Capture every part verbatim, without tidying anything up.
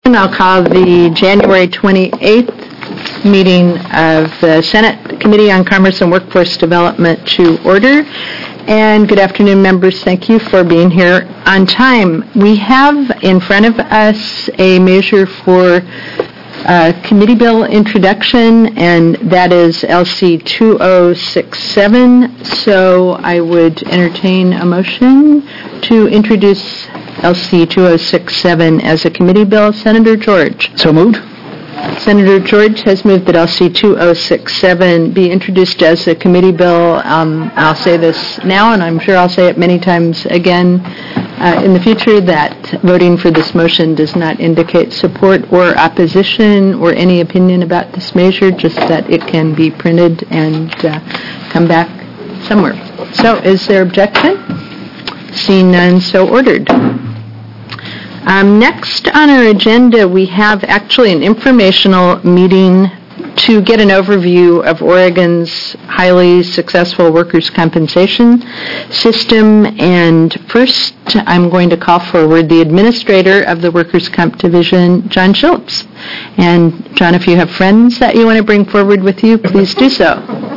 I'll call the January twenty-eighth meeting of the Senate Committee on Commerce and Workforce Development to order. And good afternoon, members. Thank you for being here on time. We have in front of us a measure for uh, committee bill introduction, and that is L C two oh six seven. So I would entertain a motion to introduce L C two oh six seven as a committee bill. Senator George. So moved. Senator George has moved that L C two oh six seven be introduced as a committee bill. Um, I'll say this now, and I'm sure I'll say it many times again uh, in the future, that voting for this motion does not indicate support or opposition or any opinion about this measure, just that it can be printed and uh, come back somewhere. So is there objection? Seeing none, so ordered. Um, next on our agenda, we have actually an informational meeting to get an overview of Oregon's highly successful workers' compensation system. And first, I'm going to call forward the administrator of the Workers' Comp Division, John Schultz. And John, if you have friends that you want to bring forward with you, please do so.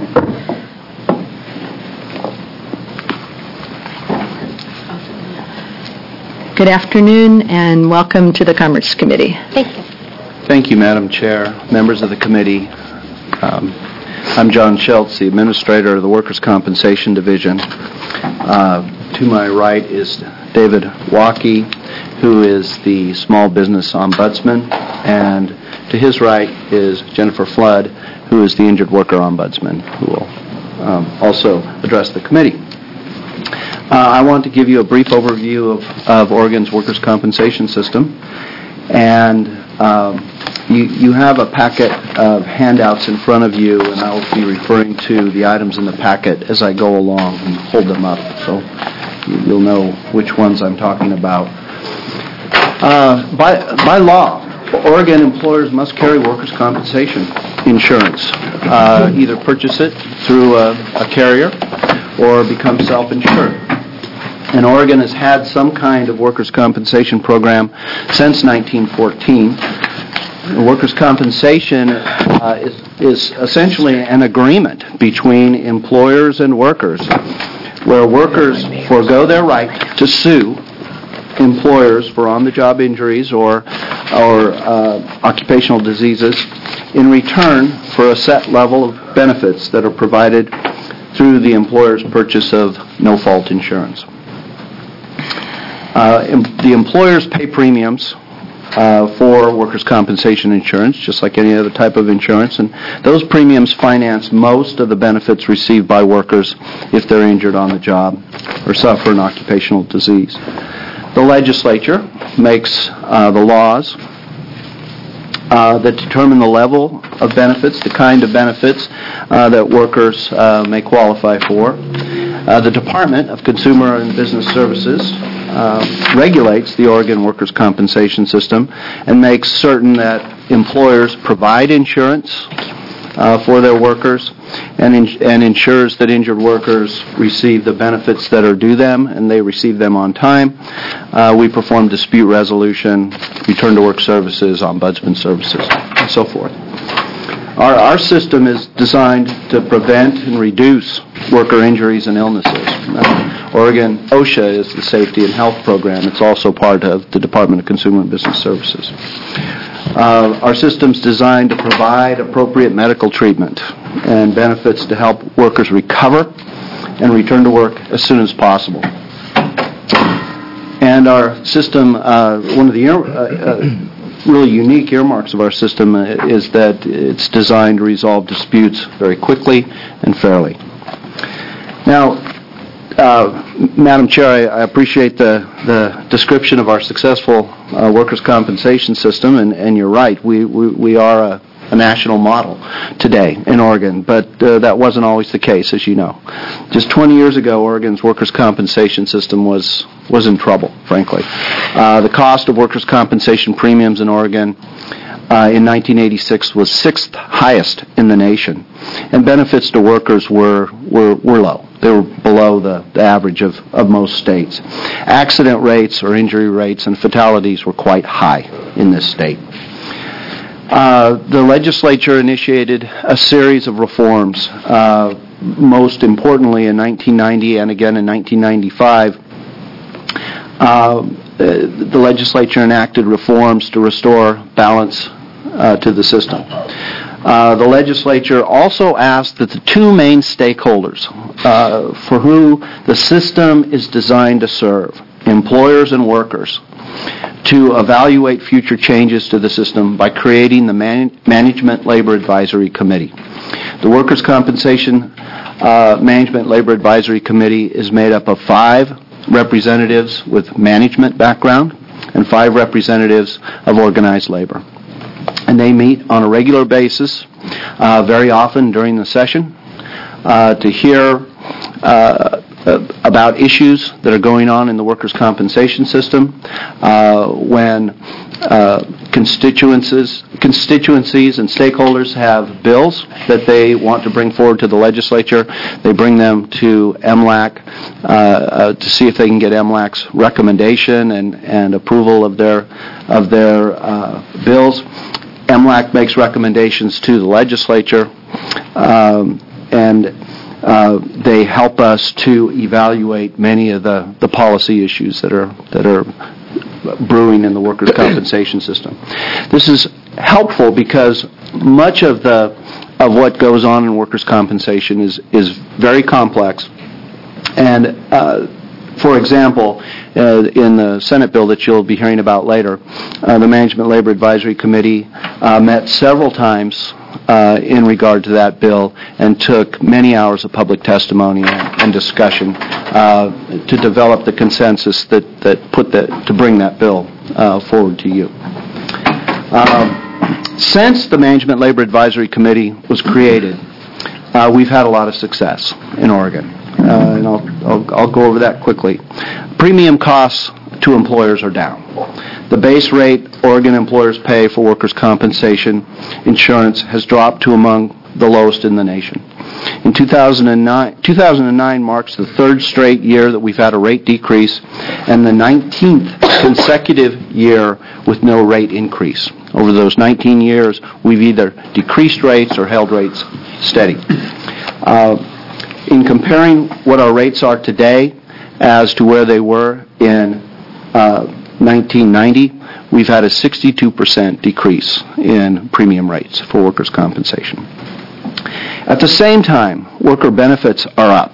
Good afternoon and welcome to the Commerce Committee. Thank you. Thank you, Madam Chair, members of the committee. Um, I'm John Schultz, the administrator of the Workers' Compensation Division. Uh, to my right is David Waukee, who is the Small Business Ombudsman, and to his right is Jennifer Flood, who is the Injured Worker Ombudsman, who will um, also address the committee. Uh, I want to give you a brief overview of, of Oregon's workers' compensation system. And um, you, you have a packet of handouts in front of you, and I will be referring to the items in the packet as I go along and hold them up, so you'll know which ones I'm talking about. Uh, by, by law, Oregon employers must carry workers' compensation insurance, uh, either purchase it through a, a carrier or become self-insured. And Oregon has had some kind of workers' compensation program since nineteen fourteen. Workers' compensation uh, is, is essentially an agreement between employers and workers, where workers forego their right to sue employers for on-the-job injuries or, or uh, occupational diseases in return for a set level of benefits that are provided through the employer's purchase of no-fault insurance. Uh, em- the employers pay premiums uh, for workers' compensation insurance, just like any other type of insurance, and those premiums finance most of the benefits received by workers if they're injured on the job or suffer an occupational disease. The legislature makes uh, the laws Uh, that determine the level of benefits, the kind of benefits uh, that workers uh, may qualify for. Uh, the Department of Consumer and Business Services uh, regulates the Oregon workers' compensation system and makes certain that employers provide insurance uh, for their workers and, in- and ensures that injured workers receive the benefits that are due them and they receive them on time. Uh, we perform dispute resolution, return to work services, ombudsman services, and so forth. Our, our system is designed to prevent and reduce worker injuries and illnesses. Uh, Oregon OSHA is the Safety and Health Program. It's also part of the Department of Consumer and Business Services. Uh, our system is designed to provide appropriate medical treatment and benefits to help workers recover and return to work as soon as possible. And our system, uh, one of the uh, uh, really unique earmarks of our system is that it's designed to resolve disputes very quickly and fairly. Now, uh, Madam Chair, I, I appreciate the, the description of our successful uh, workers' compensation system, and, and you're right, we, we, we are a, a national model today in Oregon, but uh, that wasn't always the case, as you know. Just twenty years ago, Oregon's workers' compensation system was, was in trouble, frankly. Uh, the cost of workers' compensation premiums in Oregon uh, in nineteen eighty-six was sixth highest in the nation, and benefits to workers were, were, were low. They were below the, the average of, of most states. Accident rates or injury rates and fatalities were quite high. in this state. Uh, the legislature initiated a series of reforms, uh, most importantly in nineteen ninety and again in nineteen ninety-five. Uh, the legislature enacted reforms to restore balance uh, to the system. Uh, the legislature also asked that the two main stakeholders uh, for who the system is designed to serve, employers and workers, to evaluate future changes to the system by creating the Man- Management Labor Advisory Committee. The Workers' Compensation uh, Management Labor Advisory Committee is made up of five representatives with management background and five representatives of organized labor. And they meet on a regular basis, uh, very often during the session, uh, to hear uh, about issues that are going on in the workers' compensation system. Uh, when uh, constituencies, constituencies and stakeholders have bills that they want to bring forward to the legislature, they bring them to M L A C uh, uh, to see if they can get M L A C's recommendation and, and approval of their of their uh, bills. M L A C makes recommendations to the legislature, um, and uh, they help us to evaluate many of the, the policy issues that are that are brewing in the workers' compensation system. This is helpful because much of the of what goes on in workers' compensation is is very complex, and uh, for example, uh, in the Senate bill that you'll be hearing about later, uh, the Management Labor Advisory Committee uh, met several times uh, in regard to that bill and took many hours of public testimony and, and discussion uh, to develop the consensus that, that put the, to bring that bill uh, forward to you. Um, since the Management Labor Advisory Committee was created, uh, we've had a lot of success in Oregon. Uh, and I'll, I'll, I'll go over that quickly. Premium costs to employers are down. The base rate Oregon employers pay for workers' compensation insurance has dropped to among the lowest in the nation. In two thousand nine, two thousand nine marks the third straight year that we've had a rate decrease and the nineteenth consecutive year with no rate increase. Over those nineteen years, we've either decreased rates or held rates steady. Uh, In comparing what our rates are today as to where they were in uh, nineteen ninety, we've had a sixty-two percent decrease in premium rates for workers' compensation. At the same time, worker benefits are up.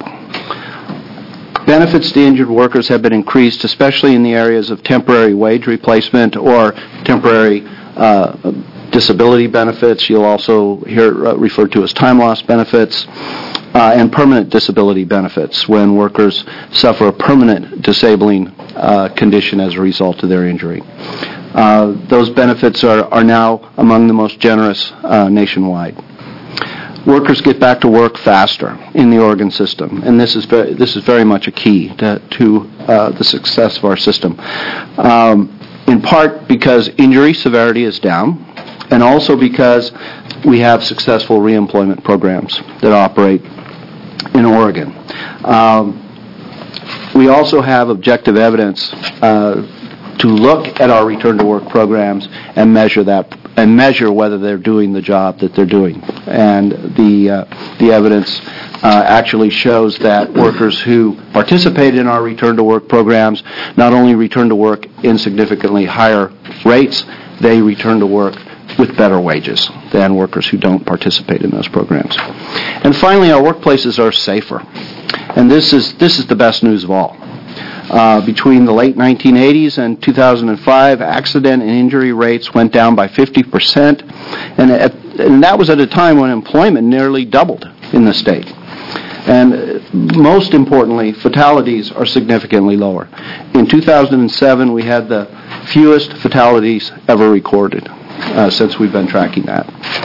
Benefits to injured workers have been increased, especially in the areas of temporary wage replacement or temporary uh, disability benefits. You'll also hear uh, referred to as time loss benefits. Uh, and permanent disability benefits when workers suffer a permanent disabling uh, condition as a result of their injury. Uh, those benefits are, are now among the most generous uh, nationwide. Workers get back to work faster in the Oregon system, and this is very, this is very much a key to, to uh, the success of our system. Um, in part because injury severity is down, and also because we have successful reemployment programs that operate in Oregon. Um, we also have objective evidence uh, to look at our return-to-work programs and measure that, and measure whether they're doing the job that they're doing. And the uh, the evidence uh, actually shows that workers who participate in our return-to-work programs not only return to work in significantly higher rates, they return to work with better wages than workers who don't participate in those programs. And finally, our workplaces are safer. And this is this is the best news of all. Uh, between the late nineteen eighties and two thousand five, accident and injury rates went down by fifty percent, and, at, and that was at a time when employment nearly doubled in the state. And most importantly, fatalities are significantly lower. In two thousand seven, we had the fewest fatalities ever recorded. Uh, since we've been tracking that.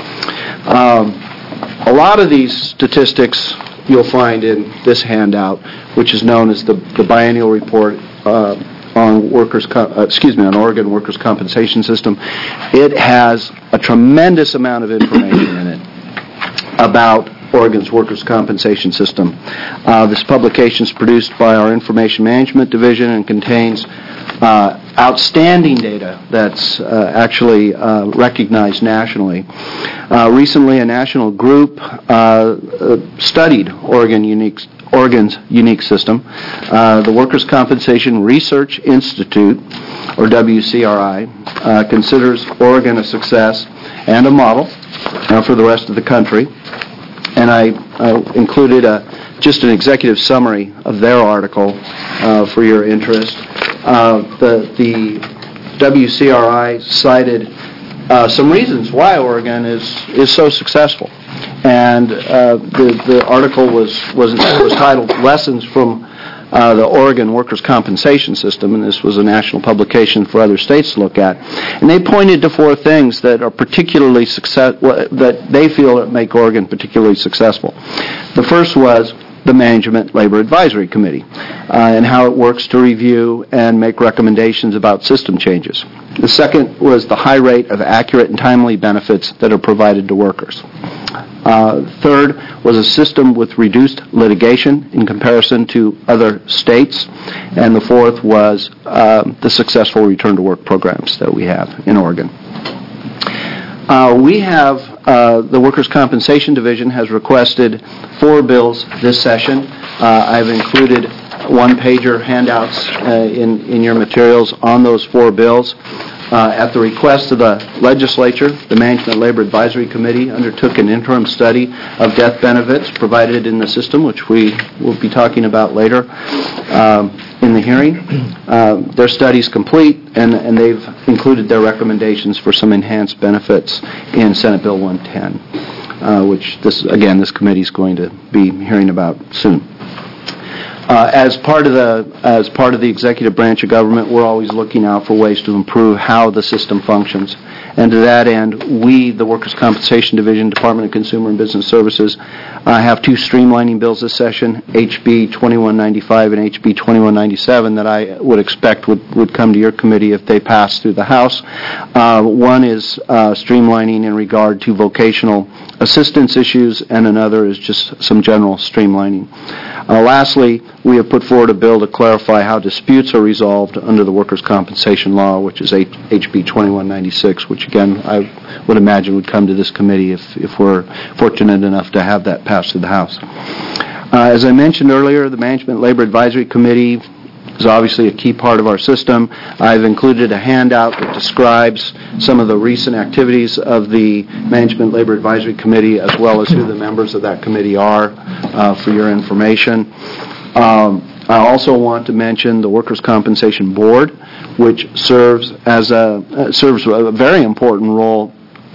Um, a lot of these statistics you'll find in this handout, which is known as the, the biennial report uh, on workers, co- uh, excuse me, on Oregon workers' compensation system. It has a tremendous amount of information in it about Oregon's workers' compensation system. Uh, this publication is produced by our Information Management Division and contains uh, outstanding data that's uh, actually uh, recognized nationally. Uh, recently, a national group uh, studied Oregon unique Oregon's unique system. Uh, the Workers' Compensation Research Institute, or W C R I, uh, considers Oregon a success and a model uh, for the rest of the country. And I uh, included a, just an executive summary of their article uh, for your interest. Uh, the, the W C R I cited uh, some reasons why Oregon is, is so successful. And uh, the, the article was, was, was titled Lessons from uh, the Oregon Workers' Compensation System, and this was a national publication for other states to look at. And they pointed to four things that are particularly success, that they feel make Oregon particularly successful. The first was the Management Labor Advisory Committee uh, and how it works to review and make recommendations about system changes. The second was the high rate of accurate and timely benefits that are provided to workers. Uh, third was a system with reduced litigation in comparison to other states. And the fourth was uh, the successful return-to-work programs that we have in Oregon. Uh, we have, uh, the Workers' Compensation Division has requested four bills this session. Uh, I've included one-pager handouts uh, in, in your materials on those four bills. Uh, at the request of the legislature, the Management Labor Advisory Committee undertook an interim study of death benefits provided in the system, which we will be talking about later um, in the hearing. Uh, their study is complete, and, and they've included their recommendations for some enhanced benefits in Senate Bill one ten, uh, which, this again, this committee is going to be hearing about soon. Uh, as part of the as part of the executive branch of government, we're always looking out for ways to improve how the system functions. And to that end, we, the Workers' Compensation Division, Department of Consumer and Business Services, uh, have two streamlining bills this session, H B twenty-one ninety-five and H B twenty-one ninety-seven, that I would expect would, would come to your committee if they pass through the House. Uh, one is uh, streamlining in regard to vocational assistance issues, and another is just some general streamlining. Uh, lastly, we have put forward a bill to clarify how disputes are resolved under the workers' compensation law, which is H B twenty-one ninety-six, which again I would imagine would come to this committee if, if we're fortunate enough to have that passed through the House. Uh, as I mentioned earlier, the Management Labor Advisory Committee is obviously a key part of our system. I've included a handout that describes some of the recent activities of the Management Labor Advisory Committee, as well as who the members of that committee are, uh, for your information. Um, I also want to mention the Workers' Compensation Board, which serves as a uh, serves a very important role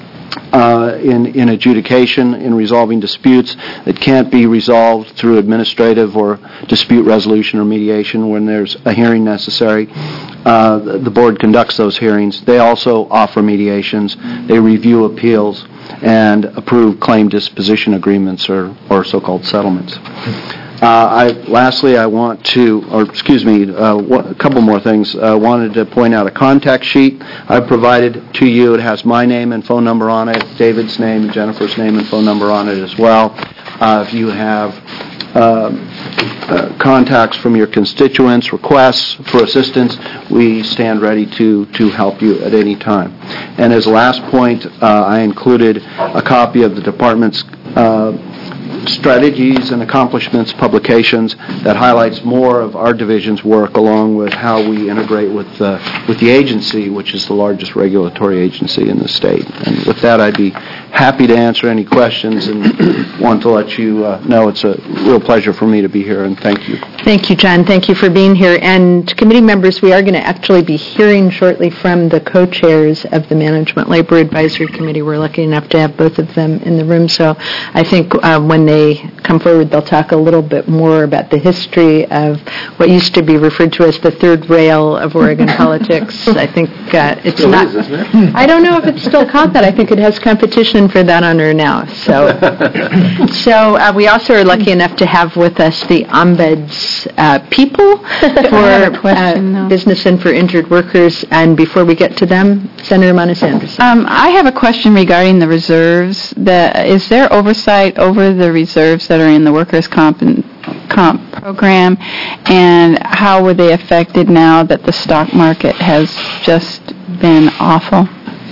Uh, in, in adjudication, in resolving disputes that can't be resolved through administrative or dispute resolution or mediation when there's a hearing necessary. Uh, the, the board conducts those hearings. They also offer mediations. They review appeals and approve claim disposition agreements or, or so-called settlements. Uh, I, lastly, I want to, or excuse me, uh, a couple more things. I uh, wanted to point out a contact sheet I've provided to you. It has my name and phone number on it, David's name, Jennifer's name and phone number on it as well. Uh, if you have uh, uh, contacts from your constituents, requests for assistance, we stand ready to, to help you at any time. And as a last point, uh, I included a copy of the department's uh, strategies and accomplishments publications that highlights more of our division's work, along with how we integrate with uh, with the agency, which is the largest regulatory agency in the state. And with that, I'd be happy to answer any questions and want to let you uh, know it's a real pleasure for me to be here, and thank you. Thank you, John. Thank you for being here. And committee members, we are going to actually be hearing shortly from the co-chairs of the Management Labor Advisory Committee. We're lucky enough to have both of them in the room, so I think uh, when they come forward, they'll talk a little bit more about the history of what used to be referred to as the third rail of Oregon politics. I think uh, it's still not... Is, isn't it? I don't know if it's still called that. I think it has competition for that honor now. So, so uh, we also are lucky enough to have with us the ombuds less uh, people for have a question, uh, though. business and for injured workers. And before we get to them, Senator Monis Anderson. Um, I have a question regarding the reserves. The, is there oversight over the reserves that are in the workers' comp, and, comp program, and how were they affected now that the stock market has just been awful?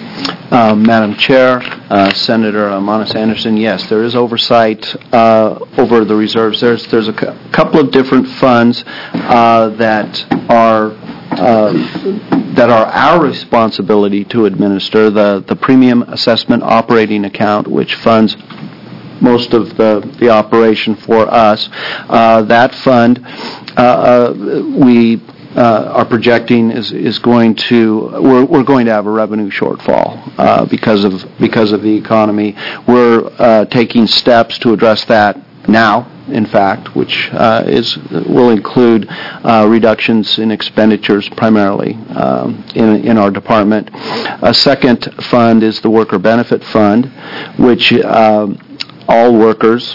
Uh, Madam Chair, uh, Senator uh, Monis Anderson, yes, there is oversight uh, over the reserves. There's there's a cu- couple of different funds uh, that are uh, that are our responsibility to administer. The the Premium Assessment Operating Account, which funds most of the the operation for us. Uh, that fund, uh, uh, we. Uh, are projecting is is going to we're we're going to have a revenue shortfall uh, because of because of the economy. We're uh, taking steps to address that now. In fact, which uh, is will include uh, reductions in expenditures primarily um, in in our department. A second fund is the Worker Benefit Fund, which uh, all workers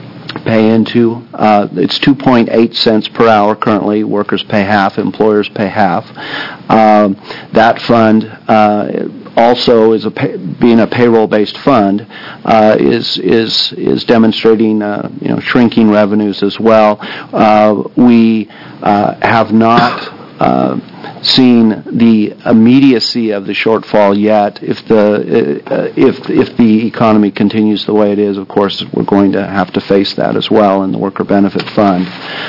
pay into. Uh, it's two point eight cents per hour currently. Workers pay half, employers pay half. Um, that fund uh, also is a pay, being a payroll-based fund uh, is is is demonstrating uh, you know shrinking revenues as well. Uh, we uh, have not Uh, seen the immediacy of the shortfall yet. If the uh, if if the economy continues the way it is, of course, we're going to have to face that as well in the Worker Benefit Fund.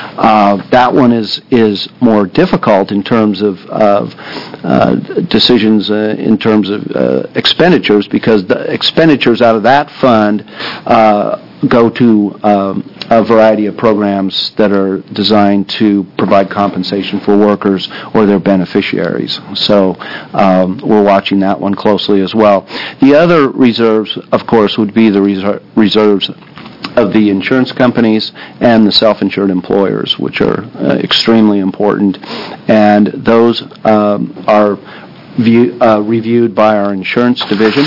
Uh, that one is is more difficult in terms of of uh, decisions uh, in terms of uh, expenditures, because the expenditures out of that fund Uh, go to um, a variety of programs that are designed to provide compensation for workers or their beneficiaries. So um, we're watching that one closely as well. The other reserves, of course, would be the reser- reserves of the insurance companies and the self-insured employers, which are uh, extremely important. And those um, are view, uh, reviewed by our insurance division.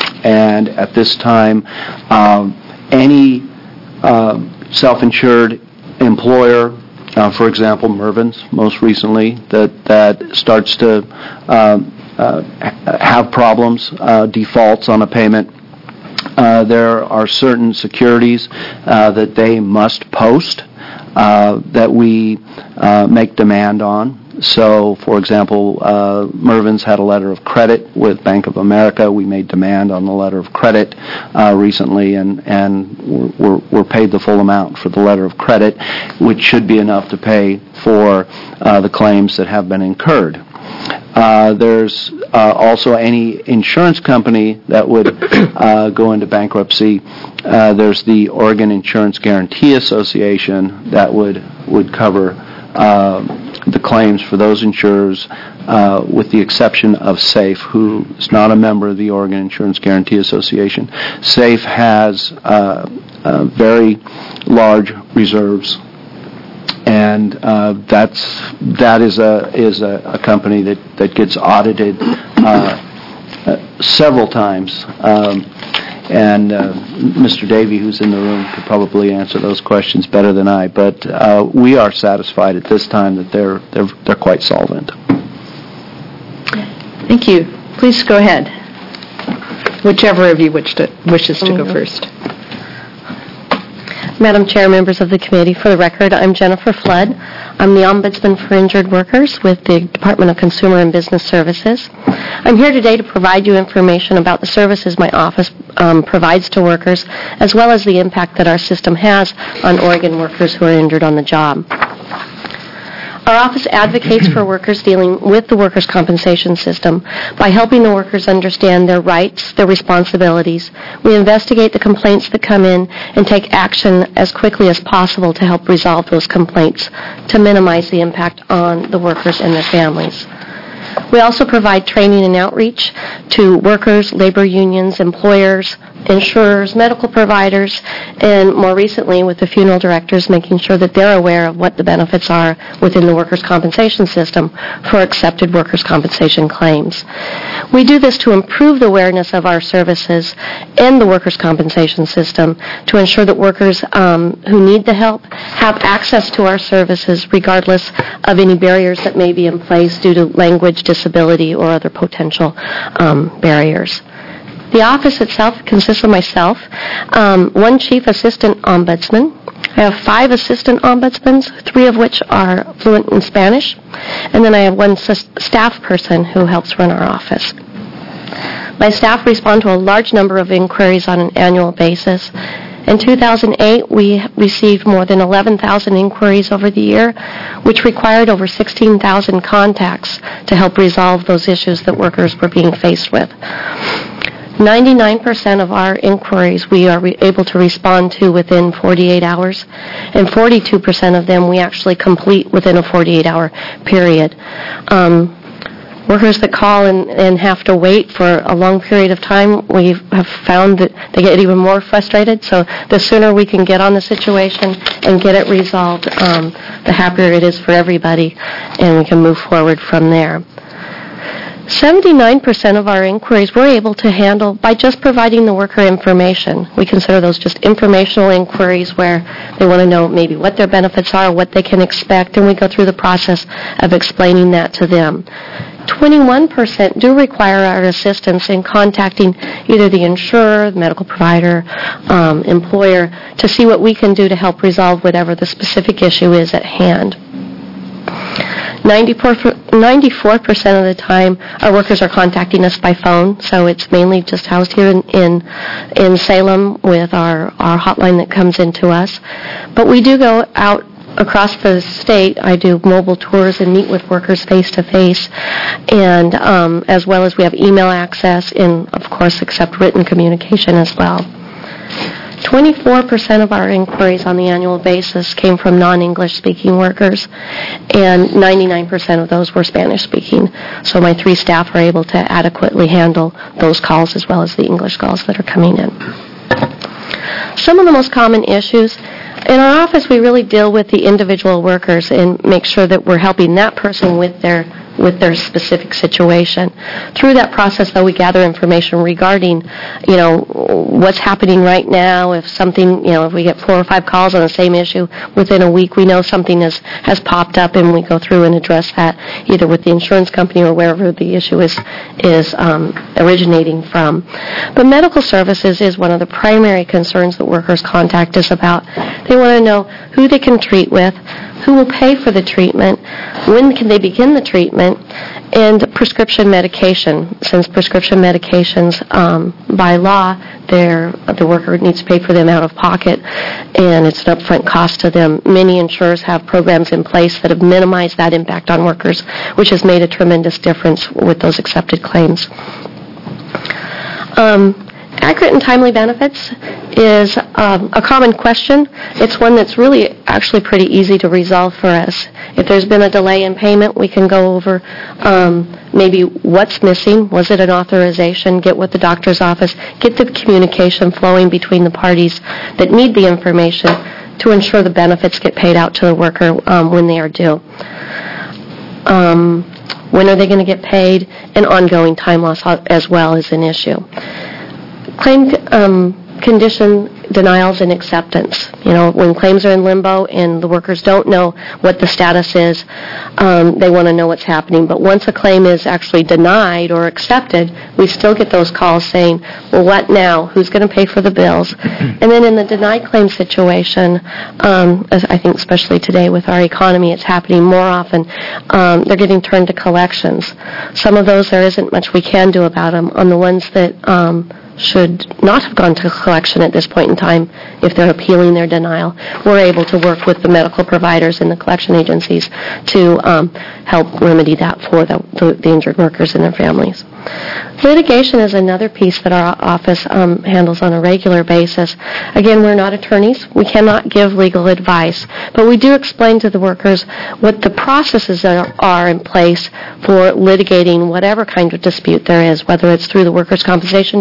And at this time, um, any uh, self-insured employer, uh, for example, Mervyn's most recently, that, that starts to uh, uh, have problems, uh, defaults on a payment, uh, there are certain securities uh, that they must post uh, that we uh, make demand on. So, for example, uh, Mervyn's had a letter of credit with Bank of America. We made demand on the letter of credit uh, recently, and, and we're, we're paid the full amount for the letter of credit, which should be enough to pay for uh, the claims that have been incurred. Uh, there's uh, also any insurance company that would uh, go into bankruptcy. Uh, there's the Oregon Insurance Guarantee Association that would, would cover uh, the claims for those insurers, uh, with the exception of SAFE, who is not a member of the Oregon Insurance Guarantee Association. SAFE has uh, uh, very large reserves, and uh, that's that is a is a, a company that, that gets audited uh, uh, several times. Um, And uh, Mister Davey, who's in the room, could probably answer those questions better than I. But uh, we are satisfied at this time that they're they're they're quite solvent. Thank you. Please go ahead. Whichever of you wish to, wishes to go first. Madam Chair, members of the committee, for the record, I'm Jennifer Flood. I'm the Ombudsman for Injured Workers with the Department of Consumer and Business Services. I'm here today to provide you information about the services my office um, provides to workers, as well as the impact that our system has on Oregon workers who are injured on the job. Our office advocates for workers dealing with the workers' compensation system by helping the workers understand their rights, their responsibilities. We investigate the complaints that come in and take action as quickly as possible to help resolve those complaints to minimize the impact on the workers and their families. We also provide training and outreach to workers, labor unions, employers, insurers, medical providers, and more recently with the funeral directors, making sure that they're aware of what the benefits are within the workers' compensation system for accepted workers' compensation claims. We do this to improve the awareness of our services and the workers' compensation system to ensure that workers um, who need the help have access to our services regardless of any barriers that may be in place due to language, disability, or other potential um, barriers. The office itself consists of myself, um, one chief assistant ombudsman. I have five assistant ombudsmen, three of which are fluent in Spanish, and then I have one s- staff person who helps run our office. My staff respond to a large number of inquiries on an annual basis. In two thousand eight, we received more than eleven thousand inquiries over the year, which required over sixteen thousand contacts to help resolve those issues that workers were being faced with. ninety-nine percent of our inquiries we are re- able to respond to within forty-eight hours, and forty-two percent of them we actually complete within a forty-eight hour period. Um, workers that call and, and have to wait for a long period of time, we have found that they get even more frustrated, so the sooner we can get on the situation and get it resolved, um, the happier it is for everybody, and we can move forward from there. seventy-nine percent of our inquiries we're able to handle by just providing the worker information. We consider those just informational inquiries where they want to know maybe what their benefits are, what they can expect, and we go through the process of explaining that to them. twenty-one percent do require our assistance in contacting either the insurer, the medical provider, um, employer, to see what we can do to help resolve whatever the specific issue is at hand. ninety-four percent of the time, our workers are contacting us by phone, so it's mainly just housed here in in, in Salem with our, our hotline that comes into us. But we do go out across the state. I do mobile tours and meet with workers face-to-face, and um, as well as we have email access and, of course, accept written communication as well. twenty-four percent of our inquiries on the annual basis came from non-English speaking workers, and ninety-nine percent of those were Spanish speaking. So my three staff are able to adequately handle those calls as well as the English calls that are coming in. Some of the most common issues in our office, we really deal with the individual workers and make sure that we're helping that person with their with their specific situation. Through that process, though, we gather information regarding, you know, what's happening right now. If something, you know, if we get four or five calls on the same issue within a week, we know something has, has popped up, and we go through and address that either with the insurance company or wherever the issue is is um, originating from. But medical services is one of the primary concerns that workers contact us about. They want to know who they can treat with, who will pay for the treatment, when can they begin the treatment, and prescription medication. Since prescription medications, um, by law, the worker needs to pay for them out of pocket, and it's an upfront cost to them. Many insurers have programs in place that have minimized that impact on workers, which has made a tremendous difference with those accepted claims. Um, Accurate and timely benefits is um, a common question. It's one that's really actually pretty easy to resolve for us. If there's been a delay in payment, we can go over um, maybe what's missing. Was it an authorization? Get with the doctor's office. Get the communication flowing between the parties that need the information to ensure the benefits get paid out to the worker um, when they are due. Um, when are they going to get paid? And ongoing time loss as well is an issue. Claim um, condition denials and acceptance. You know, when claims are in limbo and the workers don't know what the status is, um, they want to know what's happening. But once a claim is actually denied or accepted, we still get those calls saying, well, what now? Who's going to pay for the bills? And then in the denied claim situation, um, as I think especially today with our economy, it's happening more often. Um, they're getting turned to collections. Some of those, there isn't much we can do about them. On the ones that um, should not have gone to collection at this point in time, if they're appealing their denial, we're able to work with the medical providers and the collection agencies to um, help remedy that for the, the, the injured workers and their families. Litigation is another piece that our office um, handles on a regular basis. Again, we're not attorneys. We cannot give legal advice, but we do explain to the workers what the processes are, are in place for litigating whatever kind of dispute there is, whether it's through the Workers' Compensation Division,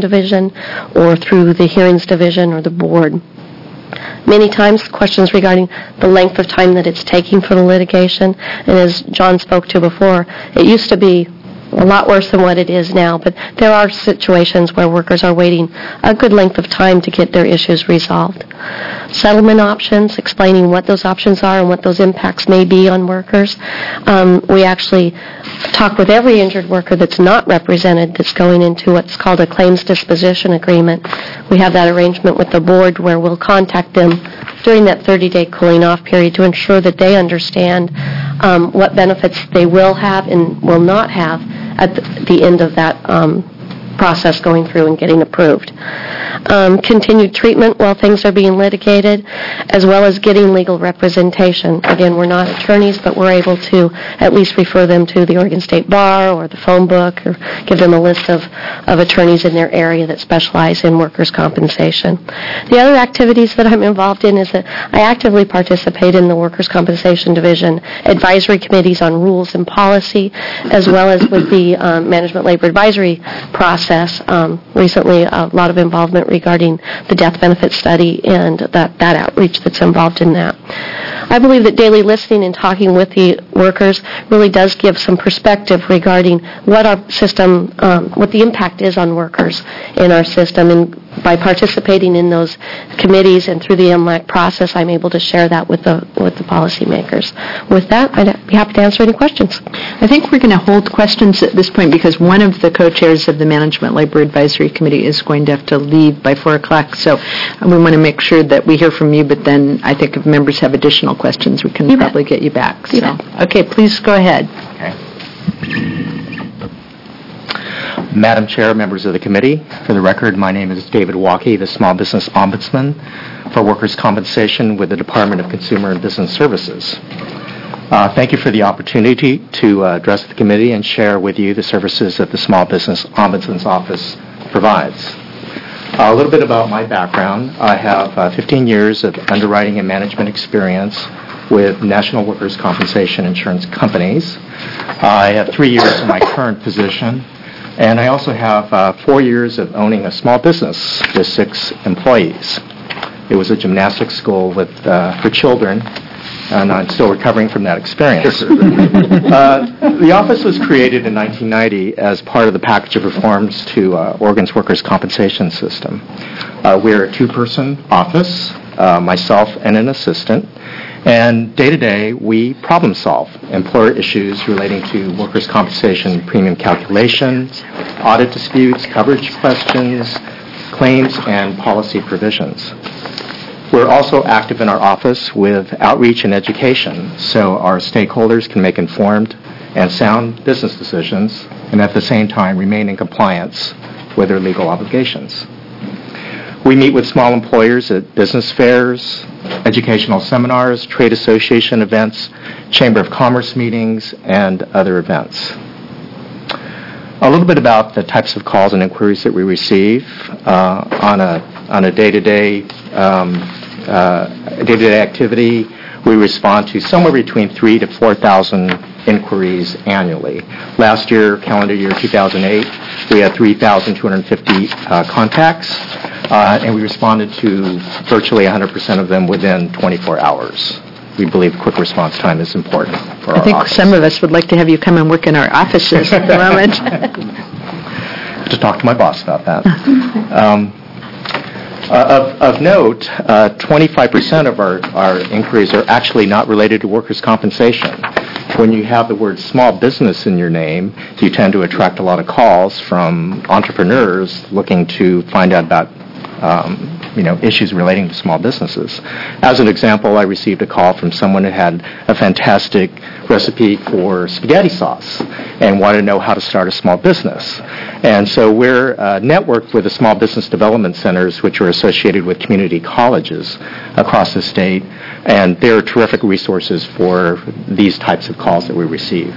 Division or through the Hearings Division or the Board. Many times, questions regarding the length of time that it's taking for the litigation, and as John spoke to before, it used to be a lot worse than what it is now, but there are situations where workers are waiting a good length of time to get their issues resolved. Settlement options, explaining what those options are and what those impacts may be on workers. Um, we actually talk with every injured worker that's not represented that's going into what's called a claims disposition agreement. We have that arrangement with the board where we'll contact them during that thirty-day cooling off period to ensure that they understand um, what benefits they will have and will not have at the end of that um, process going through and getting approved. Um, continued treatment while things are being litigated, as well as getting legal representation. Again, we're not attorneys, but we're able to at least refer them to the Oregon State Bar or the phone book or give them a list of, of attorneys in their area that specialize in workers' compensation. The other activities that I'm involved in is that I actively participate in the Workers' Compensation Division advisory committees on rules and policy, as well as with the um, Management Labor Advisory process. Um, recently, a lot of involvement regarding the death benefit study and that, that outreach that's involved in that. I believe that daily listening and talking with the workers really does give some perspective regarding what our system, um, what the impact is on workers in our system. And by participating in those committees and through the M L A C process, I'm able to share that with the with the policymakers. With that, I'd be happy to answer any questions. I think we're going to hold questions at this point because one of the co-chairs of the Management Labor Advisory Committee is going to have to leave by four o'clock. So we want to make sure that we hear from you, but then I think if members have additional questions, we can You probably bet. get you back. You So, bet. okay, please go ahead. Okay. Madam Chair, members of the committee, for the record, my name is David Walke, the Small Business Ombudsman for Workers' Compensation with the Department of Consumer and Business Services. Uh, thank you for the opportunity to uh, address the committee and share with you the services that the Small Business Ombudsman's Office provides. Uh, a little bit about my background. I have uh, fifteen years of underwriting and management experience with national workers' compensation insurance companies. I have three years in my current position. And I also have uh, four years of owning a small business with six employees. It was a gymnastics school with uh, for children, and I'm still recovering from that experience. uh, the office was created in nineteen ninety as part of the package of reforms to uh, Oregon's workers' compensation system. Uh, we're a two-person office, uh, myself and an assistant. And day-to-day, we problem-solve employer issues relating to workers' compensation premium calculations, audit disputes, coverage questions, claims, and policy provisions. We're also active in our office with outreach and education, so our stakeholders can make informed and sound business decisions and at the same time remain in compliance with their legal obligations. We meet with small employers at business fairs, educational seminars, trade association events, Chamber of Commerce meetings, and other events. A little bit about the types of calls and inquiries that we receive uh, on a on a day-to-day um, uh, day-to-day activity. We respond to somewhere between three to four thousand inquiries annually. Last year, calendar year two thousand eight, we had three thousand two hundred fifty uh, contacts. Uh, and we responded to virtually one hundred percent of them within twenty-four hours. We believe quick response time is important for our I think office. some of us would like to have you come and work in our offices at the moment. To talk to my boss about that. Um, uh, of, of note, uh, twenty-five percent of our, our inquiries are actually not related to workers' compensation. When you have the word small business in your name, you tend to attract a lot of calls from entrepreneurs looking to find out about um, you know, issues relating to small businesses. As an example, I received a call from someone who had a fantastic recipe for spaghetti sauce and wanted to know how to start a small business. And so we're uh, networked with the small business development centers, which are associated with community colleges across the state, and they're terrific resources for these types of calls that we receive.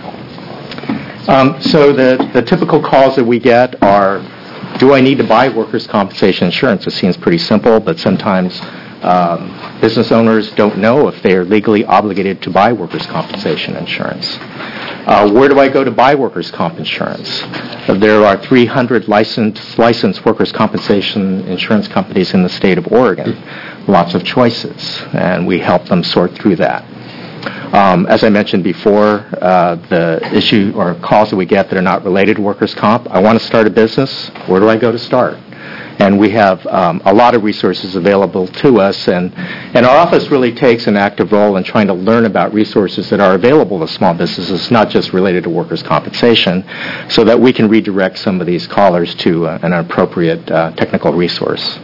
Um, so the, the typical calls that we get are, do I need to buy workers' compensation insurance? It seems pretty simple, but sometimes um, business owners don't know if they are legally obligated to buy workers' compensation insurance. Uh, where do I go to buy workers' comp insurance? There are three hundred licensed, licensed workers' compensation insurance companies in the state of Oregon. Lots of choices, and we help them sort through that. Um, as I mentioned before, uh, the issue or calls that we get that are not related to workers' comp, I want to start a business. Where do I go to start? And we have um, a lot of resources available to us, and, and our office really takes an active role in trying to learn about resources that are available to small businesses, not just related to workers' compensation, so that we can redirect some of these callers to uh, an appropriate uh, technical resource.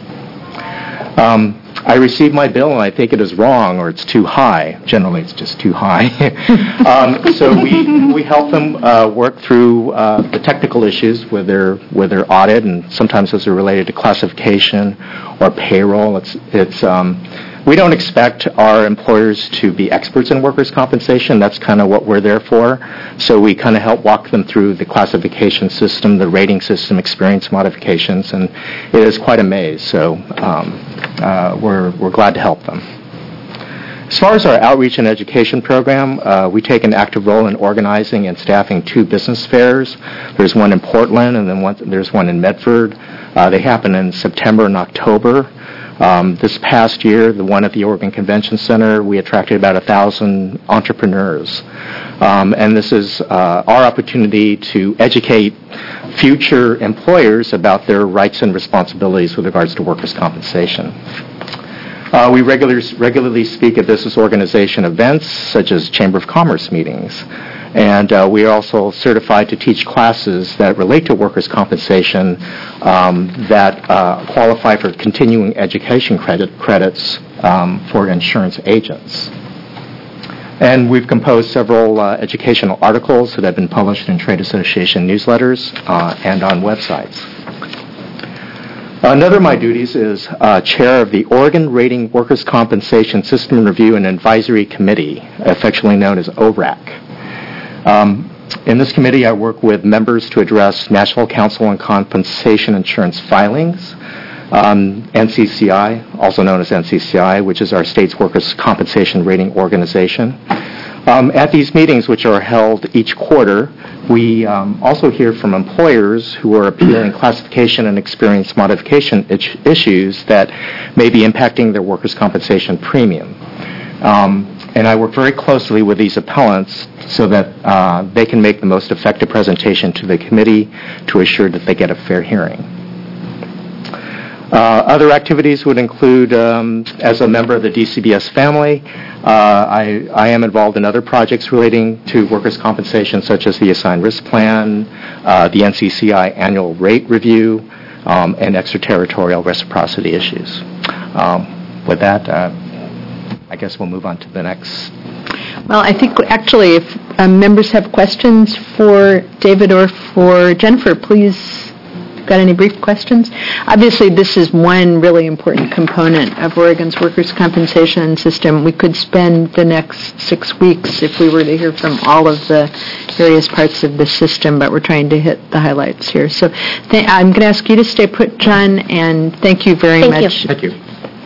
Um, I received my bill and I think it is wrong or it's too high. Generally, it's just too high. um, so we we help them uh, work through uh, the technical issues with their with their audit, and sometimes those are related to classification or payroll. It's it's um, we don't expect our employers to be experts in workers' compensation. That's kind of what we're there for. So we kind of help walk them through the classification system, the rating system, experience modifications, and it is quite a maze. So um, uh, we're we're glad to help them. As far as our outreach and education program, uh, we take an active role in organizing and staffing two business fairs. There's one in Portland, and then one, there's one in Medford. Uh, they happen in September and October. Um, this past year, the one at the Oregon Convention Center, we attracted about one thousand entrepreneurs. Um, and this is uh, our opportunity to educate future employers about their rights and responsibilities with regards to workers' compensation. Uh, we regular, regularly speak at business organization events, such as Chamber of Commerce meetings. And uh, we are also certified to teach classes that relate to workers' compensation um, that uh, qualify for continuing education credit credits um, for insurance agents. And we've composed several uh, educational articles that have been published in trade association newsletters uh, and on websites. Another of my duties is uh, chair of the Oregon Rating Workers' Compensation System Review and Advisory Committee, affectionately known as O R A C. Um, in this committee, I work with members to address National Council on Compensation Insurance filings, um, N C C I, also known as N C C I, which is our state's workers' compensation rating organization. Um, at these meetings, which are held each quarter, we um, also hear from employers who are appealing classification and experience modification itch- issues that may be impacting their workers' compensation premium. Um, and I work very closely with these appellants so that uh, they can make the most effective presentation to the committee to assure that they get a fair hearing. Uh, other activities would include, um, as a member of the D C B S family, uh, I, I am involved in other projects relating to workers' compensation, such as the Assigned Risk Plan, uh, the N C C I Annual Rate Review, um, and extraterritorial reciprocity issues. Um, with that, uh, I guess we'll move on to the next. Well, I think actually if um, members have questions for David or for Jennifer, please, got any brief questions? Obviously, this is one really important component of Oregon's workers' compensation system. We could spend the next six weeks if we were to hear from all of the various parts of the system, but we're trying to hit the highlights here. So th- I'm going to ask you to stay put, John, and thank you very Thank much. you. Thank you.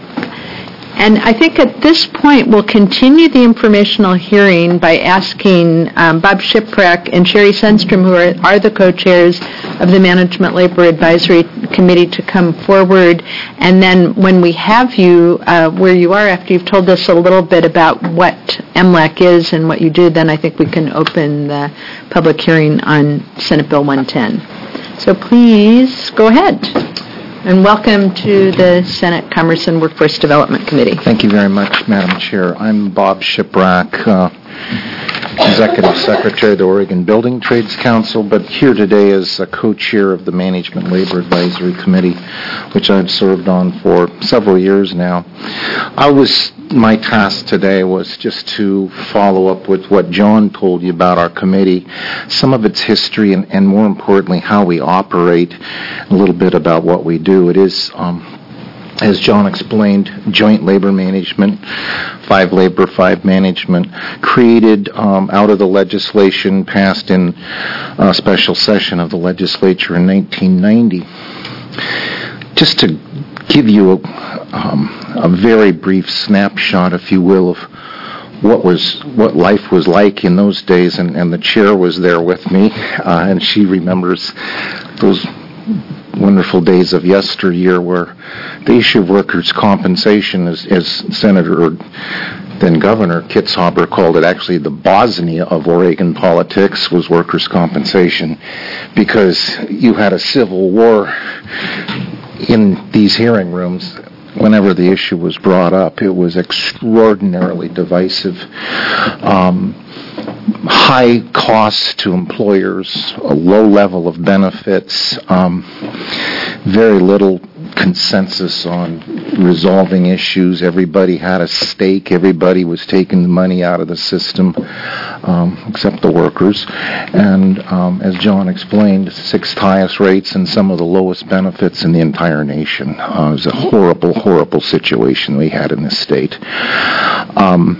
And I think at this point, we'll continue the informational hearing by asking um, Bob Shiprack and Sherry Sundstrom, who are, are the co-chairs of the Management Labor Advisory Committee, to come forward. And then when we have you uh, where you are, after you've told us a little bit about what M L A C is and what you do, then I think we can open the public hearing on Senate Bill one ten. So please go ahead. And welcome to the Senate Commerce and Workforce Development Committee. Thank you very much, Madam Chair. I'm Bob Shiprack, uh, Executive Secretary of the Oregon Building Trades Council, but here today as a co-chair of the Management Labor Advisory Committee, which I've served on for several years now. I was, my task today was just to follow up with what John told you about our committee, some of its history, and, and more importantly, how we operate, a little bit about what we do. It is, um, as John explained, joint labor management, five labor, five management, created um, out of the legislation passed in a special session of the legislature in nineteen ninety. Just to give you a, um, a very brief snapshot, if you will, of what was what life was like in those days, and, and the chair was there with me, uh, and she remembers those wonderful days of yesteryear where the issue of workers' compensation, as, as Senator, or then Governor Kitzhaber called it, actually the Bosnia of Oregon politics, was workers' compensation, because you had a civil war in these hearing rooms. Whenever the issue was brought up, it was extraordinarily divisive. Um, high costs to employers, a low level of benefits, um, very little consensus on resolving issues. Everybody had a stake. Everybody was taking the money out of the system, um, except the workers. And um, as John explained, sixth highest rates and some of the lowest benefits in the entire nation. Uh, it was a horrible, horrible situation we had in this state. Um,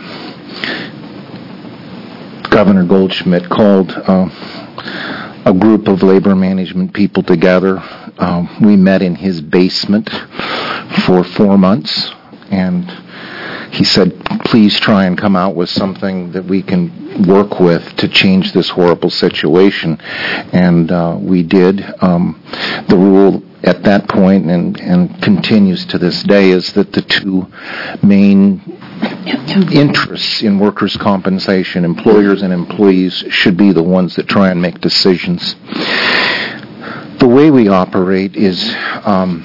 Governor Goldschmidt called uh, a group of labor management people together. Um, we met in his basement for four months, and he said, please try and come out with something that we can work with to change this horrible situation. And uh, we did. Um, the rule at that point, and, and continues to this day, is that the two main interests in workers' compensation, employers and employees, should be the ones that try and make decisions. The way we operate is um,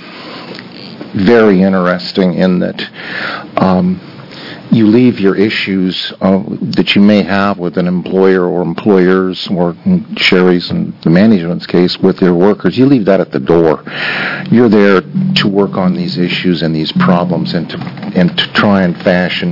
very interesting in that um, you leave your issues uh, that you may have with an employer or employers, or in Sherry's and the management's case with their workers, you leave that at the door. You're there to work on these issues and these problems, and to and to try and fashion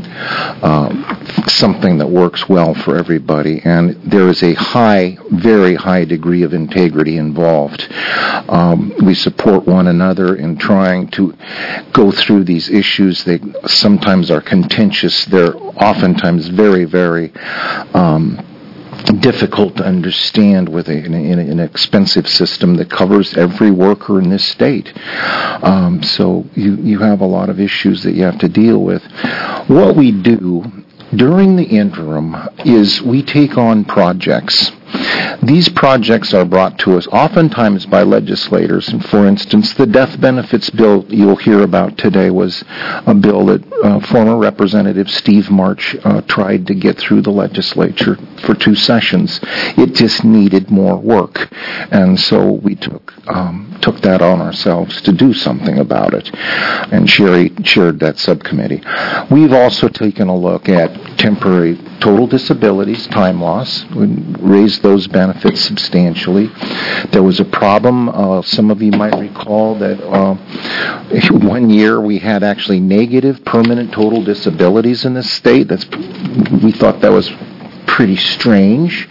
uh, something that works well for everybody. And there is a high, very high degree of integrity involved. Um, we support one another in trying to go through these issues. They sometimes are contentious. They're oftentimes very, very um, difficult to understand with a, in a, in an expensive system that covers every worker in this state. Um, so you, you have a lot of issues that you have to deal with. What we do during the interim is we take on projects. These projects are brought to us oftentimes by legislators. And for instance, the death benefits bill you'll hear about today was a bill that uh, former Representative Steve March uh, tried to get through the legislature for two sessions. It just needed more work. And so we took um, took that on ourselves to do something about it. And Sherry chaired that subcommittee. We've also taken a look at temporary total disabilities, time loss. We raised those benefits substantially. There was a problem, uh, some of you might recall, that uh, one year we had actually negative permanent total disabilities in this state. That's we thought that was pretty strange.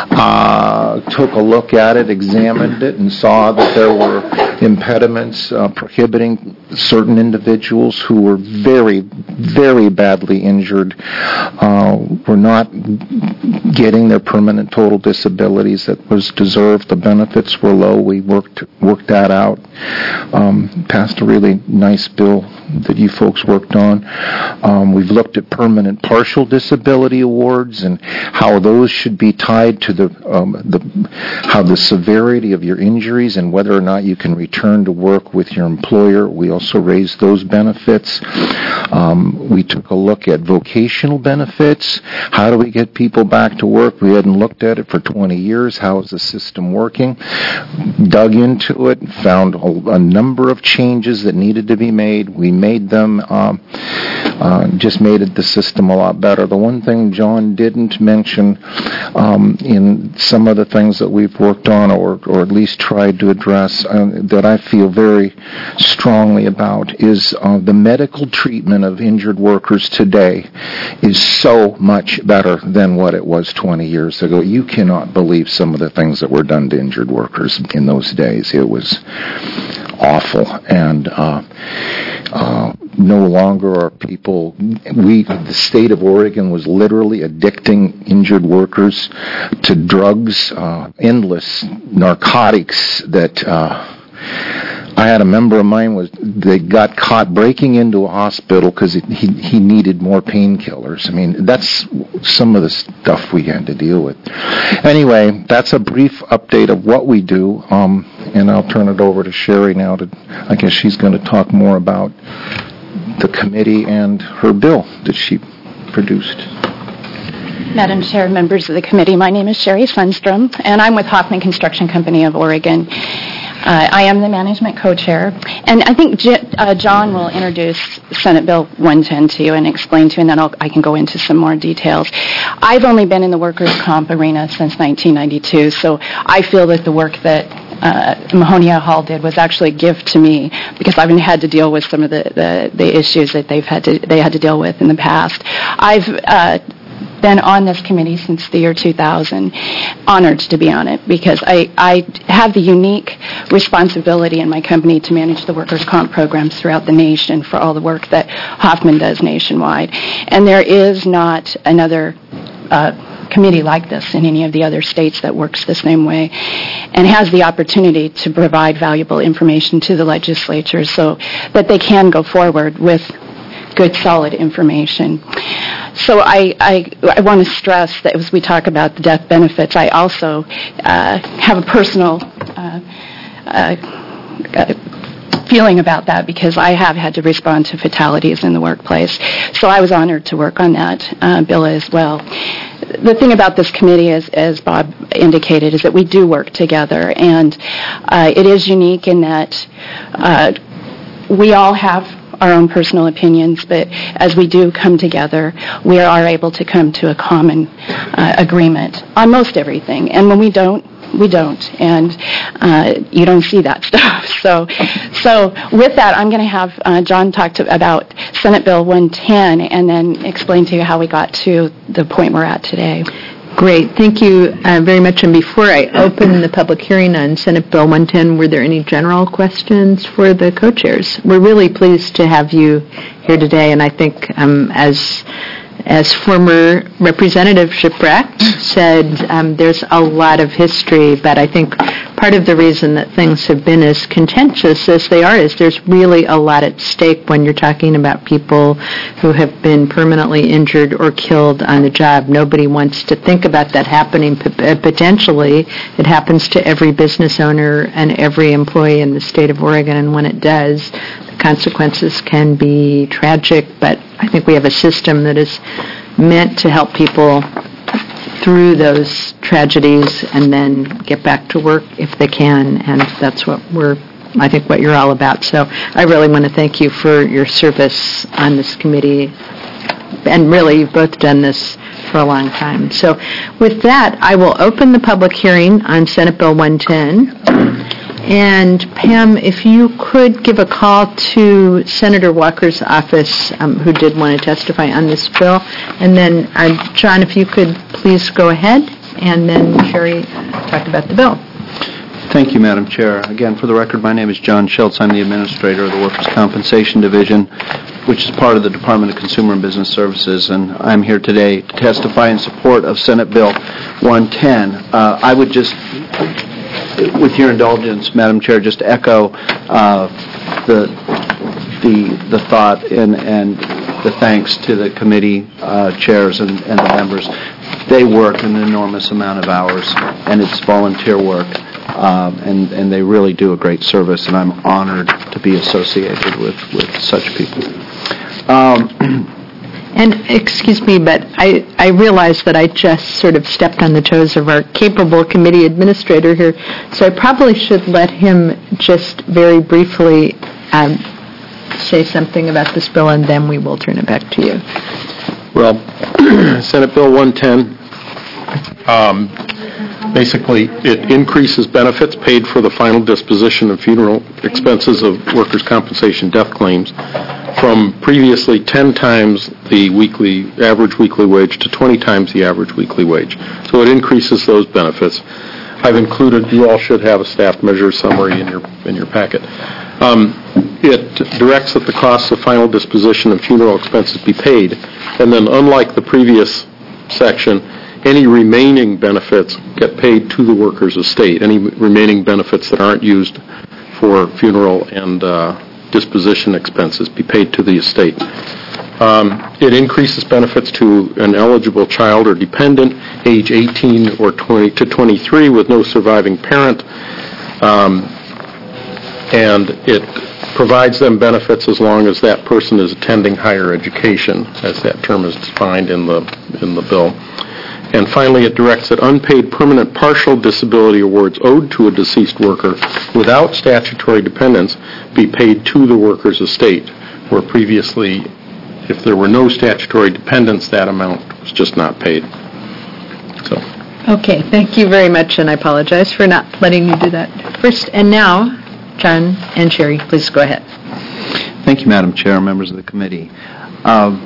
Uh, took a look at it, examined it, and saw that there were impediments uh, prohibiting certain individuals who were very, very badly injured, uh, were not getting their permanent total disabilities that was deserved. The benefits were low. We worked worked that out. Um, passed a really nice bill that you folks worked on. Um, we've looked at permanent partial disability awards and how those should be tied to the, um, the how the severity of your injuries and whether or not you can return to work with your employer. We also raised those benefits. Um, we took a look at vocational benefits. How do we get people back to work? We hadn't looked at it for twenty years. How is the system working? Dug into it, found a, a number of changes that needed to be made. We made them, um, uh, just made it, the system a lot better. The one thing John didn't mention um, in some of the things that we've worked on, or, or at least tried to address, uh, that I feel very strongly about, is uh, the medical treatment of injured workers today is so much better than what it was twenty years ago. You cannot believe some of the things that were done to injured workers in those days. It was awful, and uh, uh, no longer are people, we, the state of Oregon was literally addicting injured workers to drugs, uh, endless narcotics that uh, I had a member of mine was they got caught breaking into a hospital because he he needed more painkillers. I mean, that's some of the stuff we had to deal with. Anyway, that's a brief update of what we do, um, and I'll turn it over to Sherry now. To I guess she's going to talk more about the committee and her bill that she produced. Madam Chair, members of the committee, my name is Sherry Sundstrom, and I'm with Hoffman Construction Company of Oregon. Uh, I am the management co-chair, and I think J- uh, John will introduce Senate Bill one ten to you and explain to you, and then I'll, I can go into some more details. I've only been in the workers' comp arena since nineteen ninety-two, so I feel that the work that uh, Mahonia Hall did was actually a gift to me because I've had to deal with some of the, the, the issues that they've had to they had to deal with in the past. I've uh, been on this committee since the year two thousand. Honored to be on it because I, I have the unique responsibility in my company to manage the workers' comp programs throughout the nation for all the work that Hoffman does nationwide. And there is not another uh, committee like this in any of the other states that works the same way and has the opportunity to provide valuable information to the legislature so that they can go forward with good, solid information. So I, I, I want to stress that as we talk about the death benefits, I also uh, have a personal uh, uh, feeling about that because I have had to respond to fatalities in the workplace. So I was honored to work on that uh, bill as well. The thing about this committee, is, as Bob indicated, is that we do work together, and uh, it is unique in that uh, we all have our own personal opinions, but as we do come together, we are able to come to a common uh, agreement on most everything. And when we don't, we don't, and uh, you don't see that stuff. So, so with that, I'm going to have uh, John talk to, about Senate Bill one ten, and then explain to you how we got to the point we're at today. Great. Thank you uh, very much. And before I open the public hearing on Senate Bill one ten, were there any general questions for the co-chairs? We're really pleased to have you here today, and I think um, as as former Representative Shiprack said, um, there's a lot of history, but I think part of the reason that things have been as contentious as they are is there's really a lot at stake when you're talking about people who have been permanently injured or killed on the job. Nobody wants to think about that happening p- potentially. It happens to every business owner and every employee in the state of Oregon, and when it does, the consequences can be tragic, but I think we have a system that is meant to help people through those tragedies and then get back to work if they can, and that's what we're, I think, what you're all about. So I really want to thank you for your service on this committee, and really you've both done this for a long time. So with that, I will open the public hearing on Senate Bill one ten. And Pam, if you could give a call to Senator Walker's office, um, who did want to testify on this bill, and then uh, John, if you could please go ahead, and then Sherry talk about the bill. Thank you, Madam Chair. Again, for the record, my name is John Schultz. I'm the administrator of the Workers' Compensation Division, which is part of the Department of Consumer and Business Services, and I'm here today to testify in support of Senate Bill one ten. Uh, I would just, with your indulgence, Madam Chair, just echo uh, the the the thought and and the thanks to the committee uh, chairs and, and the members. They work an enormous amount of hours, and it's volunteer work, um, and and they really do a great service. And I'm honored to be associated with with such people. Um, And excuse me, but I, I realize that I just sort of stepped on the toes of our capable committee administrator here, so I probably should let him just very briefly um, say something about this bill, and then we will turn it back to you. Well, Senate Bill one ten, um, basically it increases benefits paid for the final disposition of funeral expenses of workers' compensation death claims from previously ten times the weekly average weekly wage to twenty times the average weekly wage. So it increases those benefits. I've included, you all should have a staff measure summary in your in your packet. Um, it directs that the costs of final disposition of funeral expenses be paid, and then unlike the previous section, any remaining benefits get paid to the worker's estate, any remaining benefits that aren't used for funeral and uh, disposition expenses be paid to the estate. Um, It increases benefits to an eligible child or dependent, age eighteen or twenty to twenty-three, with no surviving parent, um, and it provides them benefits as long as that person is attending higher education, as that term is defined in the in the bill. And finally, it directs that unpaid permanent partial disability awards owed to a deceased worker without statutory dependents be paid to the worker's estate, where previously, if there were no statutory dependents, that amount was just not paid. So. Okay, thank you very much, and I apologize for not letting you do that first. And now, John and Sherry, please go ahead. Thank you, Madam Chair, members of the committee. Um,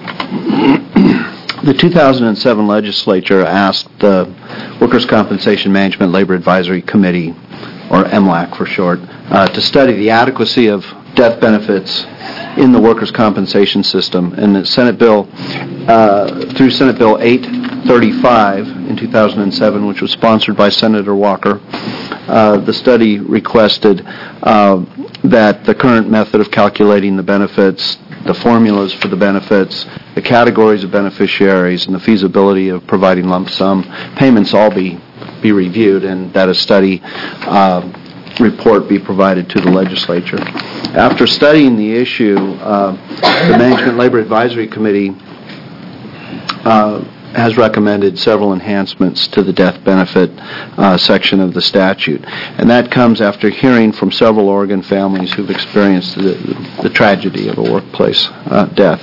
the two thousand seven legislature asked the Workers' Compensation Management Labor Advisory Committee, or M L A C for short, uh, to study the adequacy of death benefits in the workers' compensation system. And the Senate Bill, uh, through Senate Bill eight thirty-five in two thousand seven, which was sponsored by Senator Walker, uh, the study requested uh, that the current method of calculating the benefits, the formulas for the benefits, the categories of beneficiaries, and the feasibility of providing lump sum payments all be, be reviewed, and that a study uh, report be provided to the legislature. After studying the issue, uh, the Management Labor Advisory Committee uh, has recommended several enhancements to the death benefit uh, section of the statute. And that comes after hearing from several Oregon families who've experienced the, the tragedy of a workplace uh, death.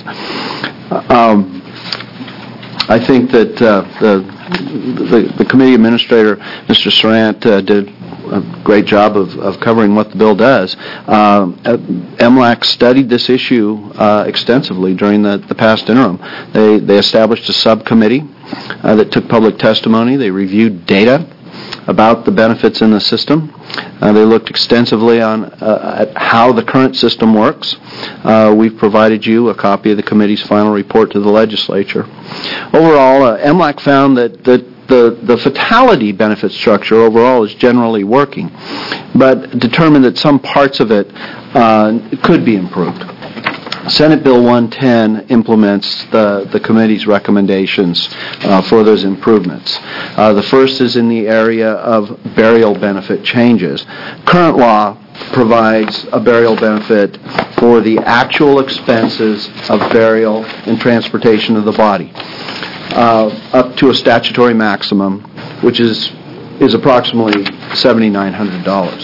Um, I think that uh, the, the the committee administrator, Mister Sarant, uh, did a great job of, of covering what the bill does. Uh, M L A C studied this issue uh, extensively during the, the past interim. They, they established a subcommittee uh, that took public testimony. They reviewed data about the benefits in the system. Uh, they looked extensively on uh, at how the current system works. Uh, we've provided you a copy of the committee's final report to the legislature. Overall, uh, M L A C found that, that The, the fatality benefit structure overall is generally working, but determined that some parts of it uh, could be improved. Senate Bill one ten implements the, the committee's recommendations uh, for those improvements. Uh, the first is in the area of burial benefit changes. Current law provides a burial benefit for the actual expenses of burial and transportation of the body, Uh, up to a statutory maximum, which is is approximately seven thousand nine hundred dollars.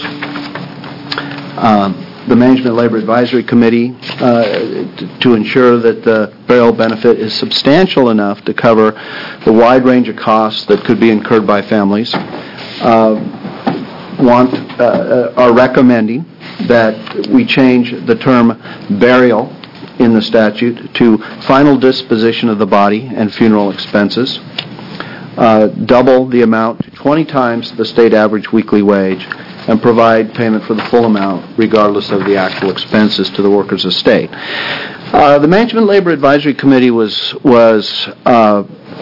Um, the Management Labor Advisory Committee, uh, t- to ensure that the burial benefit is substantial enough to cover the wide range of costs that could be incurred by families, uh, want uh, are recommending that we change the term burial in the statute to final disposition of the body and funeral expenses, uh, double the amount to twenty times the state average weekly wage, and provide payment for the full amount regardless of the actual expenses to the worker's estate. Uh, the Management Labor Advisory Committee was was uh,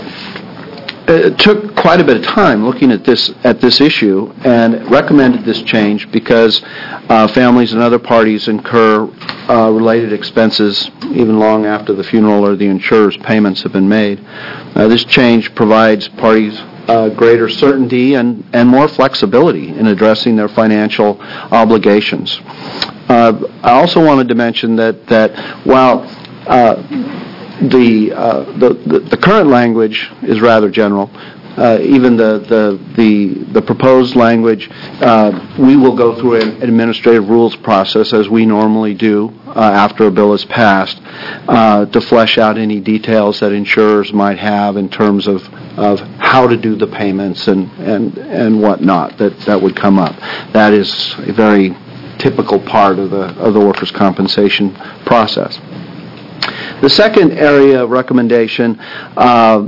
it took quite a bit of time looking at this at this issue and recommended this change because uh, families and other parties incur uh, related expenses even long after the funeral or the insurer's payments have been made. Uh, this change provides parties uh, greater certainty and, and more flexibility in addressing their financial obligations. Uh, I also wanted to mention that that while uh, The, uh, the, the the current language is rather general. Uh, even the, the the the proposed language, uh, we will go through an administrative rules process as we normally do uh, after a bill is passed uh, to flesh out any details that insurers might have in terms of, of how to do the payments and and and whatnot that that would come up. That is a very typical part of the of the workers' compensation process. The second area of recommendation uh,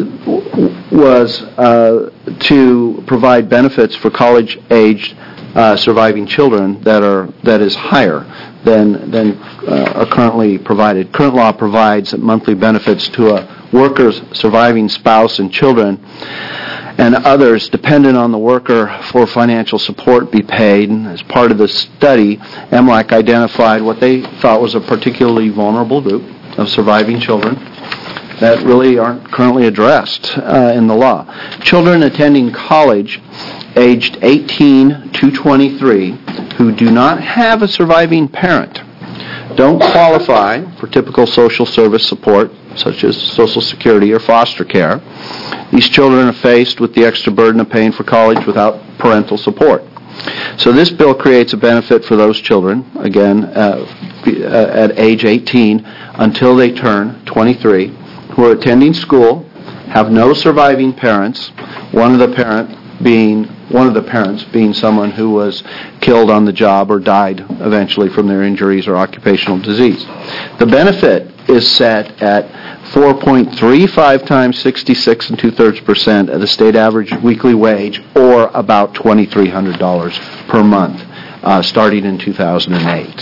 was uh, to provide benefits for college-aged uh, surviving children that are that is higher than than uh, are currently provided. Current law provides monthly benefits to a worker's surviving spouse and children, and others dependent on the worker for financial support be paid. And as part of the study, M L A C identified what they thought was a particularly vulnerable group of surviving children that really aren't currently addressed uh, in the law. Children attending college aged eighteen to twenty-three who do not have a surviving parent don't qualify for typical social service support, such as Social Security or foster care. These children are faced with the extra burden of paying for college without parental support. So this bill creates a benefit for those children, again, uh, at age eighteen, until they turn twenty-three, who are attending school, have no surviving parents, one of the parent being one of the parents being someone who was killed on the job or died eventually from their injuries or occupational disease. The benefit is set at four point three five times sixty-six and two-thirds percent of the state average weekly wage, or about twenty-three hundred dollars per month, uh, starting in two thousand eight.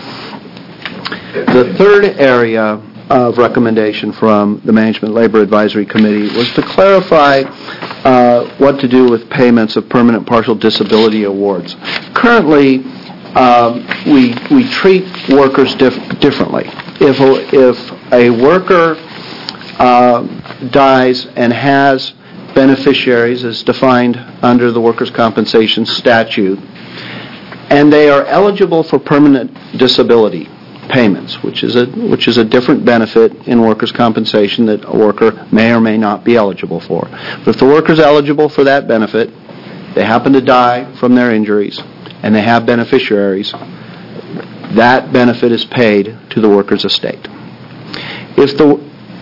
The third area of recommendation from the Management Labor Advisory Committee was to clarify uh, what to do with payments of permanent partial disability awards. Currently, um, we we treat workers dif- differently. If a, if a worker uh, dies and has beneficiaries as defined under the workers' compensation statute, and they are eligible for permanent disability payments, which is a which is a different benefit in workers' compensation that a worker may or may not be eligible for. But if the worker is eligible for that benefit, they happen to die from their injuries, and they have beneficiaries, that benefit is paid to the worker's estate. If the,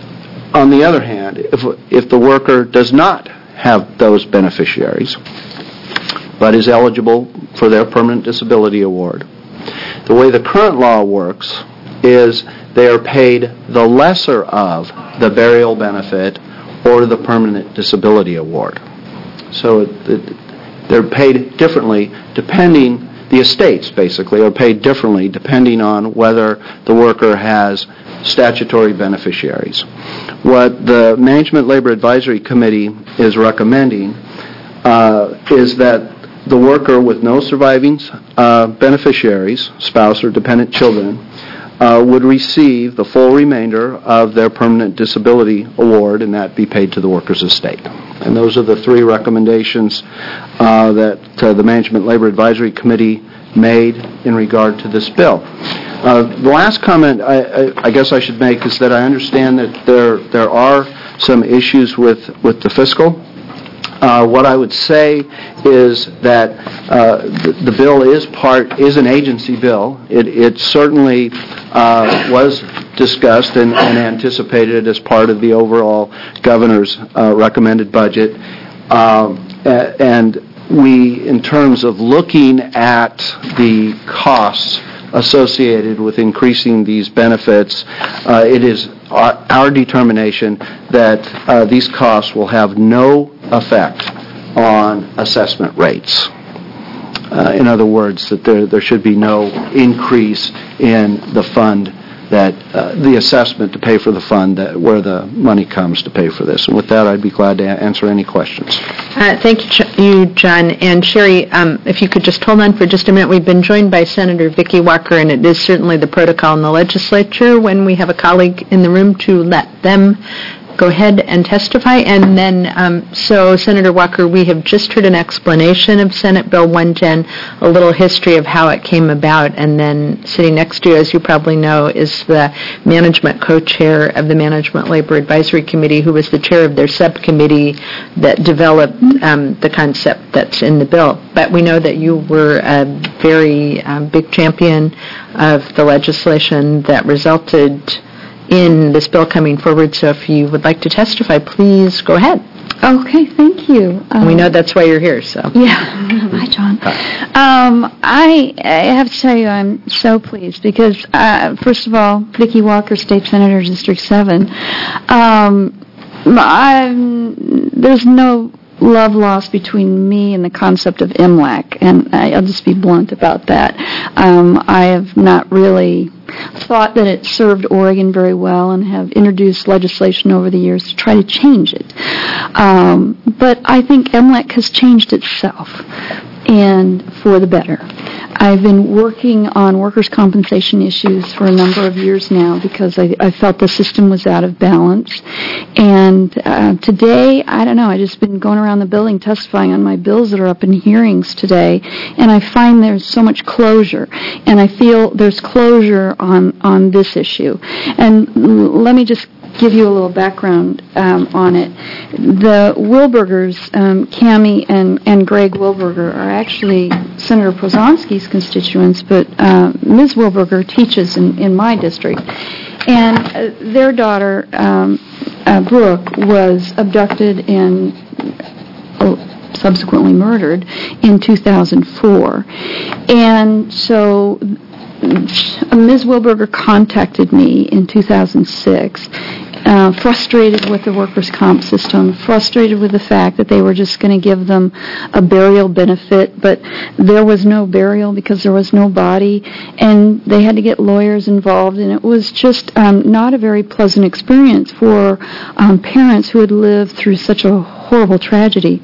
on the other hand, if if the worker does not have those beneficiaries, but is eligible for their permanent disability award, the way the current law works is they are paid the lesser of the burial benefit or the permanent disability award. So it, they're paid differently depending, the estates basically are paid differently depending on whether the worker has statutory beneficiaries. What the Management Labor Advisory Committee is recommending uh, is that the worker with no surviving uh, beneficiaries, spouse or dependent children, uh, would receive the full remainder of their permanent disability award, and that be paid to the worker's estate. And those are the three recommendations uh, that uh, the Management Labor Advisory Committee made in regard to this bill. Uh, the last comment I, I, I guess I should make is that I understand that there there are some issues with, with the fiscal. Uh, what I would say is that uh, the, the bill is part is an agency bill. It, it certainly uh, was discussed and, and anticipated as part of the overall governor's uh, recommended budget. Um, and we, in terms of looking at the costs associated with increasing these benefits, uh, it is our, our determination that uh, these costs will have no effect on assessment rates. Uh, in other words, that there, there should be no increase in the fund that, uh, the assessment to pay for the fund that, where the money comes to pay for this. And with that, I'd be glad to a- answer any questions. Uh, thank you, John. And Sherry, um, if you could just hold on for just a minute. We've been joined by Senator Vicki Walker, and it is certainly the protocol in the legislature when we have a colleague in the room to let them go ahead and testify. And then, um, so Senator Walker, we have just heard an explanation of Senate Bill one ten, a little history of how it came about, and then sitting next to you, as you probably know, is the management co-chair of the Management Labor Advisory Committee, who was the chair of their subcommittee that developed um, the concept that's in the bill. But we know that you were a very um, big champion of the legislation that resulted in this bill coming forward, so if you would like to testify, please go ahead. Okay, thank you. Um, we know that's why you're here, so. Yeah. Hi, John. Um, I, I have to tell you, I'm so pleased because, uh, first of all, Vicki Walker, State Senator, District seven. Um, I'm, there's no love lost between me and the concept of M L A C, and I, I'll just be blunt about that. Um, I have not really thought that it served Oregon very well and have introduced legislation over the years to try to change it. Um, but I think M L A C has changed itself, and for the better. I've been working on workers' compensation issues for a number of years now because I, I felt the system was out of balance. And uh, today, I don't know, I've just been going around the building testifying on my bills that are up in hearings today, and I find there's so much closure. And I feel there's closure on, on this issue. And l- let me just give you a little background um, on it. The Wilbergers, um, Cammie and, and Greg Wilberger, are actually Senator Pozonsky's constituents, but uh, Miz Wilberger teaches in, in my district. And uh, their daughter, um, uh, Brooke, was abducted and uh, subsequently murdered in two thousand four. And so Miz Wilberger contacted me in two thousand six, uh, frustrated with the workers' comp system, frustrated with the fact that they were just going to give them a burial benefit, but there was no burial because there was no body, and they had to get lawyers involved, and it was just um, not a very pleasant experience for um, parents who had lived through such a horrible tragedy.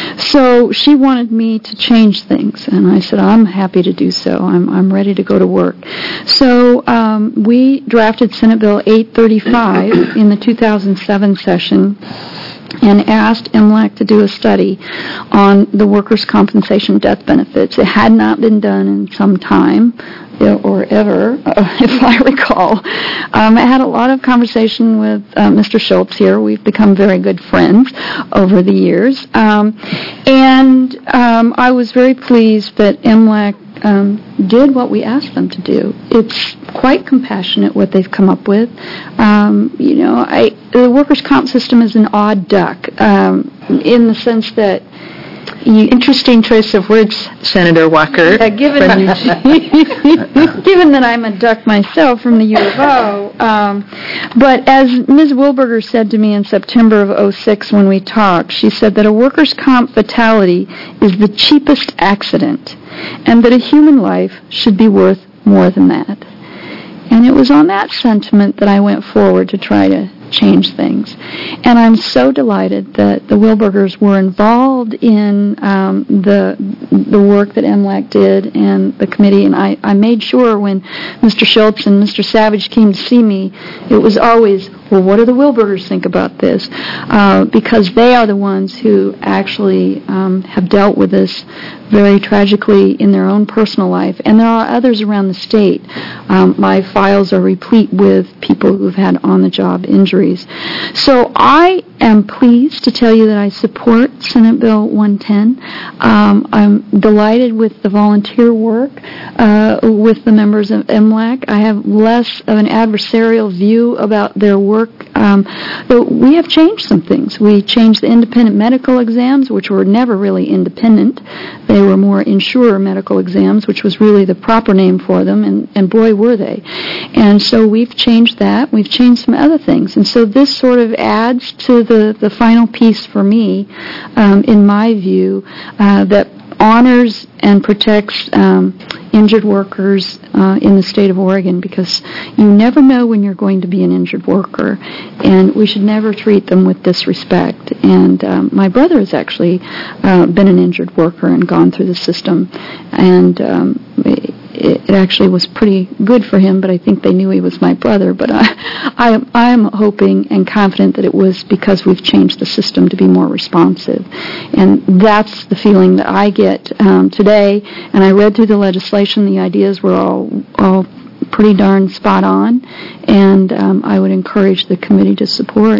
So she wanted me to change things, and I said, I'm happy to do so. I'm I'm ready to go to work. So um, we drafted Senate Bill eight thirty-five in the two thousand seven session and asked M L A C to do a study on the workers' compensation death benefits. It had not been done in some time, or ever, uh, if I recall. Um, I had a lot of conversation with uh, Mister Schultz here. We've become very good friends over the years. Um, and um, I was very pleased that M L A C um, did what we asked them to do. It's quite compassionate what they've come up with. Um, you know, I, the workers' comp system is an odd duck um, in the sense that You, Interesting choice of words, Senator Walker. Uh, given, given that I'm a duck myself from the U of O, um, but as Miz Wilberger said to me in September of oh six when we talked, she said that a workers' comp fatality is the cheapest accident, and that a human life should be worth more than that. And it was on that sentiment that I went forward to try to change things. And I'm so delighted that the Wilbergers were involved in um, the the work that M L A C did and the committee. And I, I made sure when Mister Schultz and Mister Savage came to see me, it was always, well, what do the Wilbergers think about this? Uh, because they are the ones who actually um, have dealt with this very tragically in their own personal life. And there are others around the state. Um, my files are replete with people who've had on-the-job injuries. So I am pleased to tell you that I support Senate Bill one ten. Um, I'm delighted with the volunteer work uh, with the members of M L A C. I have less of an adversarial view about their work. Um, but we have changed some things. We changed the independent medical exams, which were never really independent. They were more insurer medical exams, which was really the proper name for them, and, and boy, were they. And so we've changed that. We've changed some other things. And so this sort of adds to the, the final piece for me, um, in my view, uh, that honors and protects um, injured workers uh, in the state of Oregon, because you never know when you're going to be an injured worker, and we should never treat them with disrespect. And um, my brother has actually uh, been an injured worker and gone through the system, and um, it, it actually was pretty good for him, but I think they knew he was my brother. But I, I, I am hoping and confident that it was because we've changed the system to be more responsive. And that's the feeling that I get um, today. And I read through the legislation. The ideas were all, all pretty darn spot on. And um, I would encourage the committee to support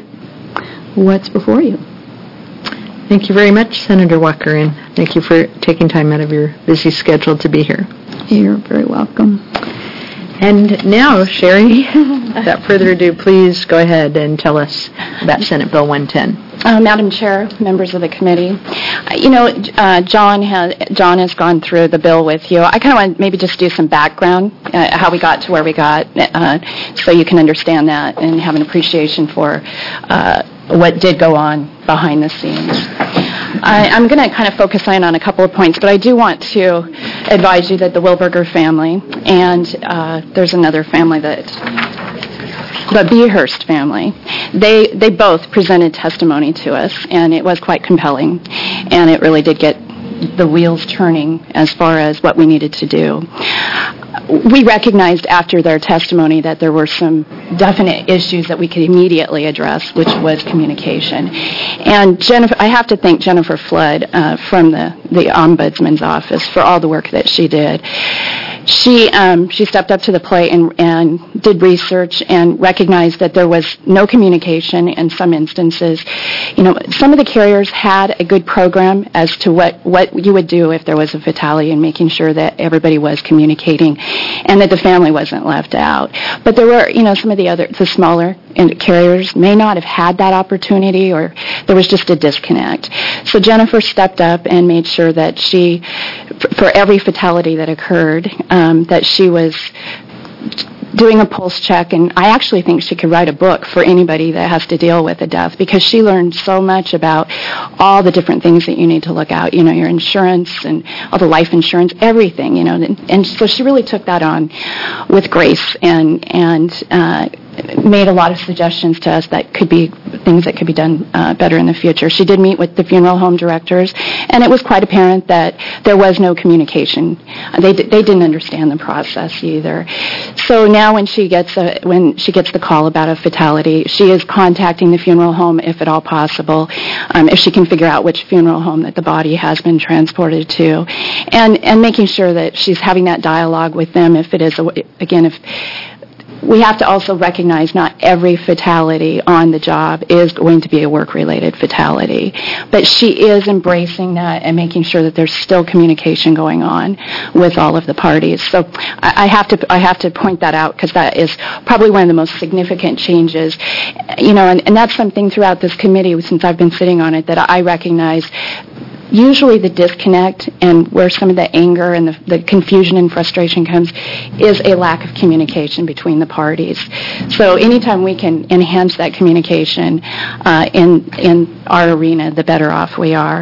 what's before you. Thank you very much, Senator Walker, and thank you for taking time out of your busy schedule to be here. You're very welcome. And now, Sherry, without further ado, please go ahead and tell us about Senate Bill one ten. Uh, Madam Chair, members of the committee, uh, you know, uh, John has John has gone through the bill with you. I kind of want to maybe just do some background, uh, how we got to where we got, uh, so you can understand that and have an appreciation for uh, what did go on behind the scenes. I, I'm going to kind of focus in on a couple of points, but I do want to advise you that the Wilberger family, and uh, there's another family that, the Beehurst family, they, they both presented testimony to us, and it was quite compelling, and it really did get the wheels turning as far as what we needed to do. We recognized after their testimony that there were some definite issues that we could immediately address, which was communication. And Jennifer, I have to thank Jennifer Flood uh, from the, the Ombudsman's office for all the work that she did. She um, she stepped up to the plate and, and did research and recognized that there was no communication in some instances. You know, some of the carriers had a good program as to what, what you would do if there was a fatality and making sure that everybody was communicating and that the family wasn't left out. But there were, you know, some of the other, the smaller carriers may not have had that opportunity, or there was just a disconnect. So Jennifer stepped up and made sure that she, for every fatality that occurred, um, that she was doing a pulse check, and I actually think she could write a book for anybody that has to deal with a death, because she learned so much about all the different things that you need to look out, you know, your insurance and all the life insurance, everything, you know, and, and so she really took that on with grace and, and, uh, made a lot of suggestions to us that could be things that could be done uh, better in the future. She did meet with the funeral home directors, and it was quite apparent that there was no communication. They d- they didn't understand the process either. So now when she gets a, when she gets the call about a fatality, she is contacting the funeral home if at all possible, um, if she can figure out which funeral home that the body has been transported to, and and making sure that she's having that dialogue with them if it is a, again if. We have to also recognize not every fatality on the job is going to be a work-related fatality, but she is embracing that and making sure that there's still communication going on with all of the parties. So I I have to I have to point that out, because that is probably one of the most significant changes, you know, and, and that's something throughout this committee since I've been sitting on it that I recognize. Usually the disconnect and where some of the anger and the, the confusion and frustration comes is a lack of communication between the parties. So anytime we can enhance that communication uh, in in our arena, the better off we are.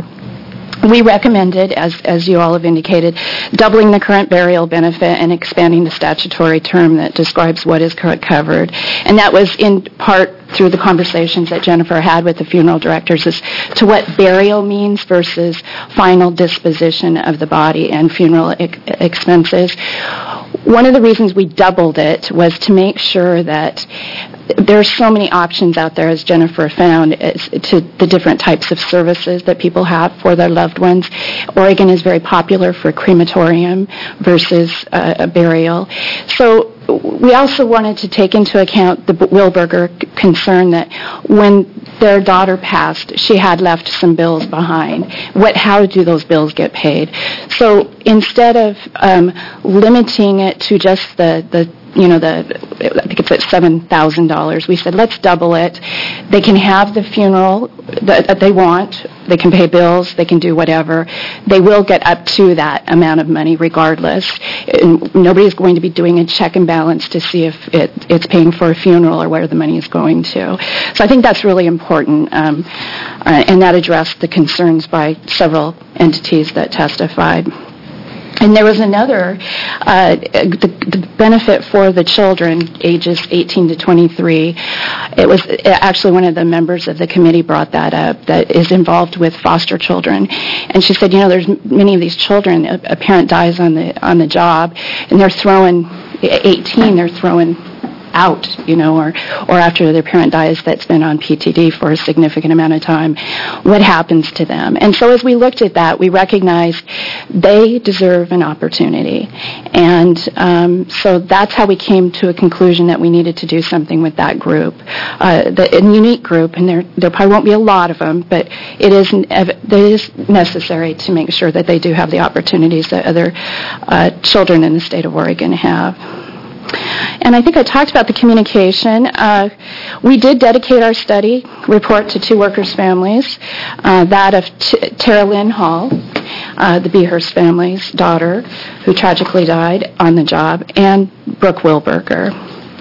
We recommended, as as you all have indicated, doubling the current burial benefit and expanding the statutory term that describes what is covered. And that was in part through the conversations that Jennifer had with the funeral directors as to what burial means versus final disposition of the body and funeral ex- expenses. One of the reasons we doubled it was to make sure that there are so many options out there, as Jennifer found, as to the different types of services that people have for their loved ones. Oregon is very popular for crematorium versus uh, a burial. So we also wanted to take into account the Wilberger c- concern that when their daughter passed, she had left some bills behind. What? How do those bills get paid? So instead of um, limiting it to just the, the you know, the I think it's at seven thousand dollars. We said, let's double it. They can have the funeral that, that they want. They can pay bills. They can do whatever. They will get up to that amount of money regardless. And nobody's going to be doing a check and balance to see if it, it's paying for a funeral or where the money is going to. So I think that's really important, um, uh, and that addressed the concerns by several entities that testified. And there was another, uh, the, the benefit for the children, ages eighteen to twenty-three. It was actually one of the members of the committee brought that up, that is involved with foster children. And she said, you know, there's many of these children, a, a parent dies on the on the job, and they're throwing, eighteen, they're throwing out, you know, or, or after their parent dies that's been on P T D for a significant amount of time, what happens to them? And so as we looked at that, we recognized they deserve an opportunity. And um, so that's how we came to a conclusion that we needed to do something with that group, uh, the, a unique group, and there, there probably won't be a lot of them, but it is, it is necessary to make sure that they do have the opportunities that other uh, children in the state of Oregon have. And I think I talked about the communication. Uh, we did dedicate our study report to two workers' families, uh, that of T- Tara Lynn Hall, uh, the Beehurst family's daughter, who tragically died on the job, and Brooke Wilberger.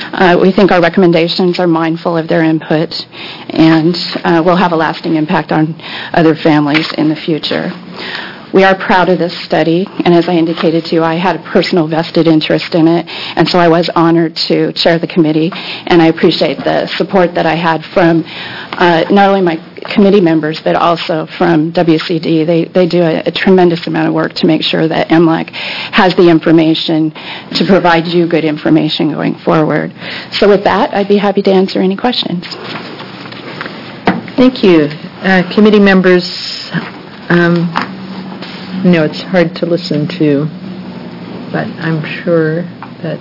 Uh, we think our recommendations are mindful of their input and uh, will have a lasting impact on other families in the future. We are proud of this study, and as I indicated to you, I had a personal vested interest in it, and so I was honored to chair the committee, and I appreciate the support that I had from uh, not only my committee members, but also from W C D. They, they do a, a tremendous amount of work to make sure that M L A C has the information to provide you good information going forward. So with that, I'd be happy to answer any questions. Thank you. Uh, Committee members, um, I know it's hard to listen to, but I'm sure that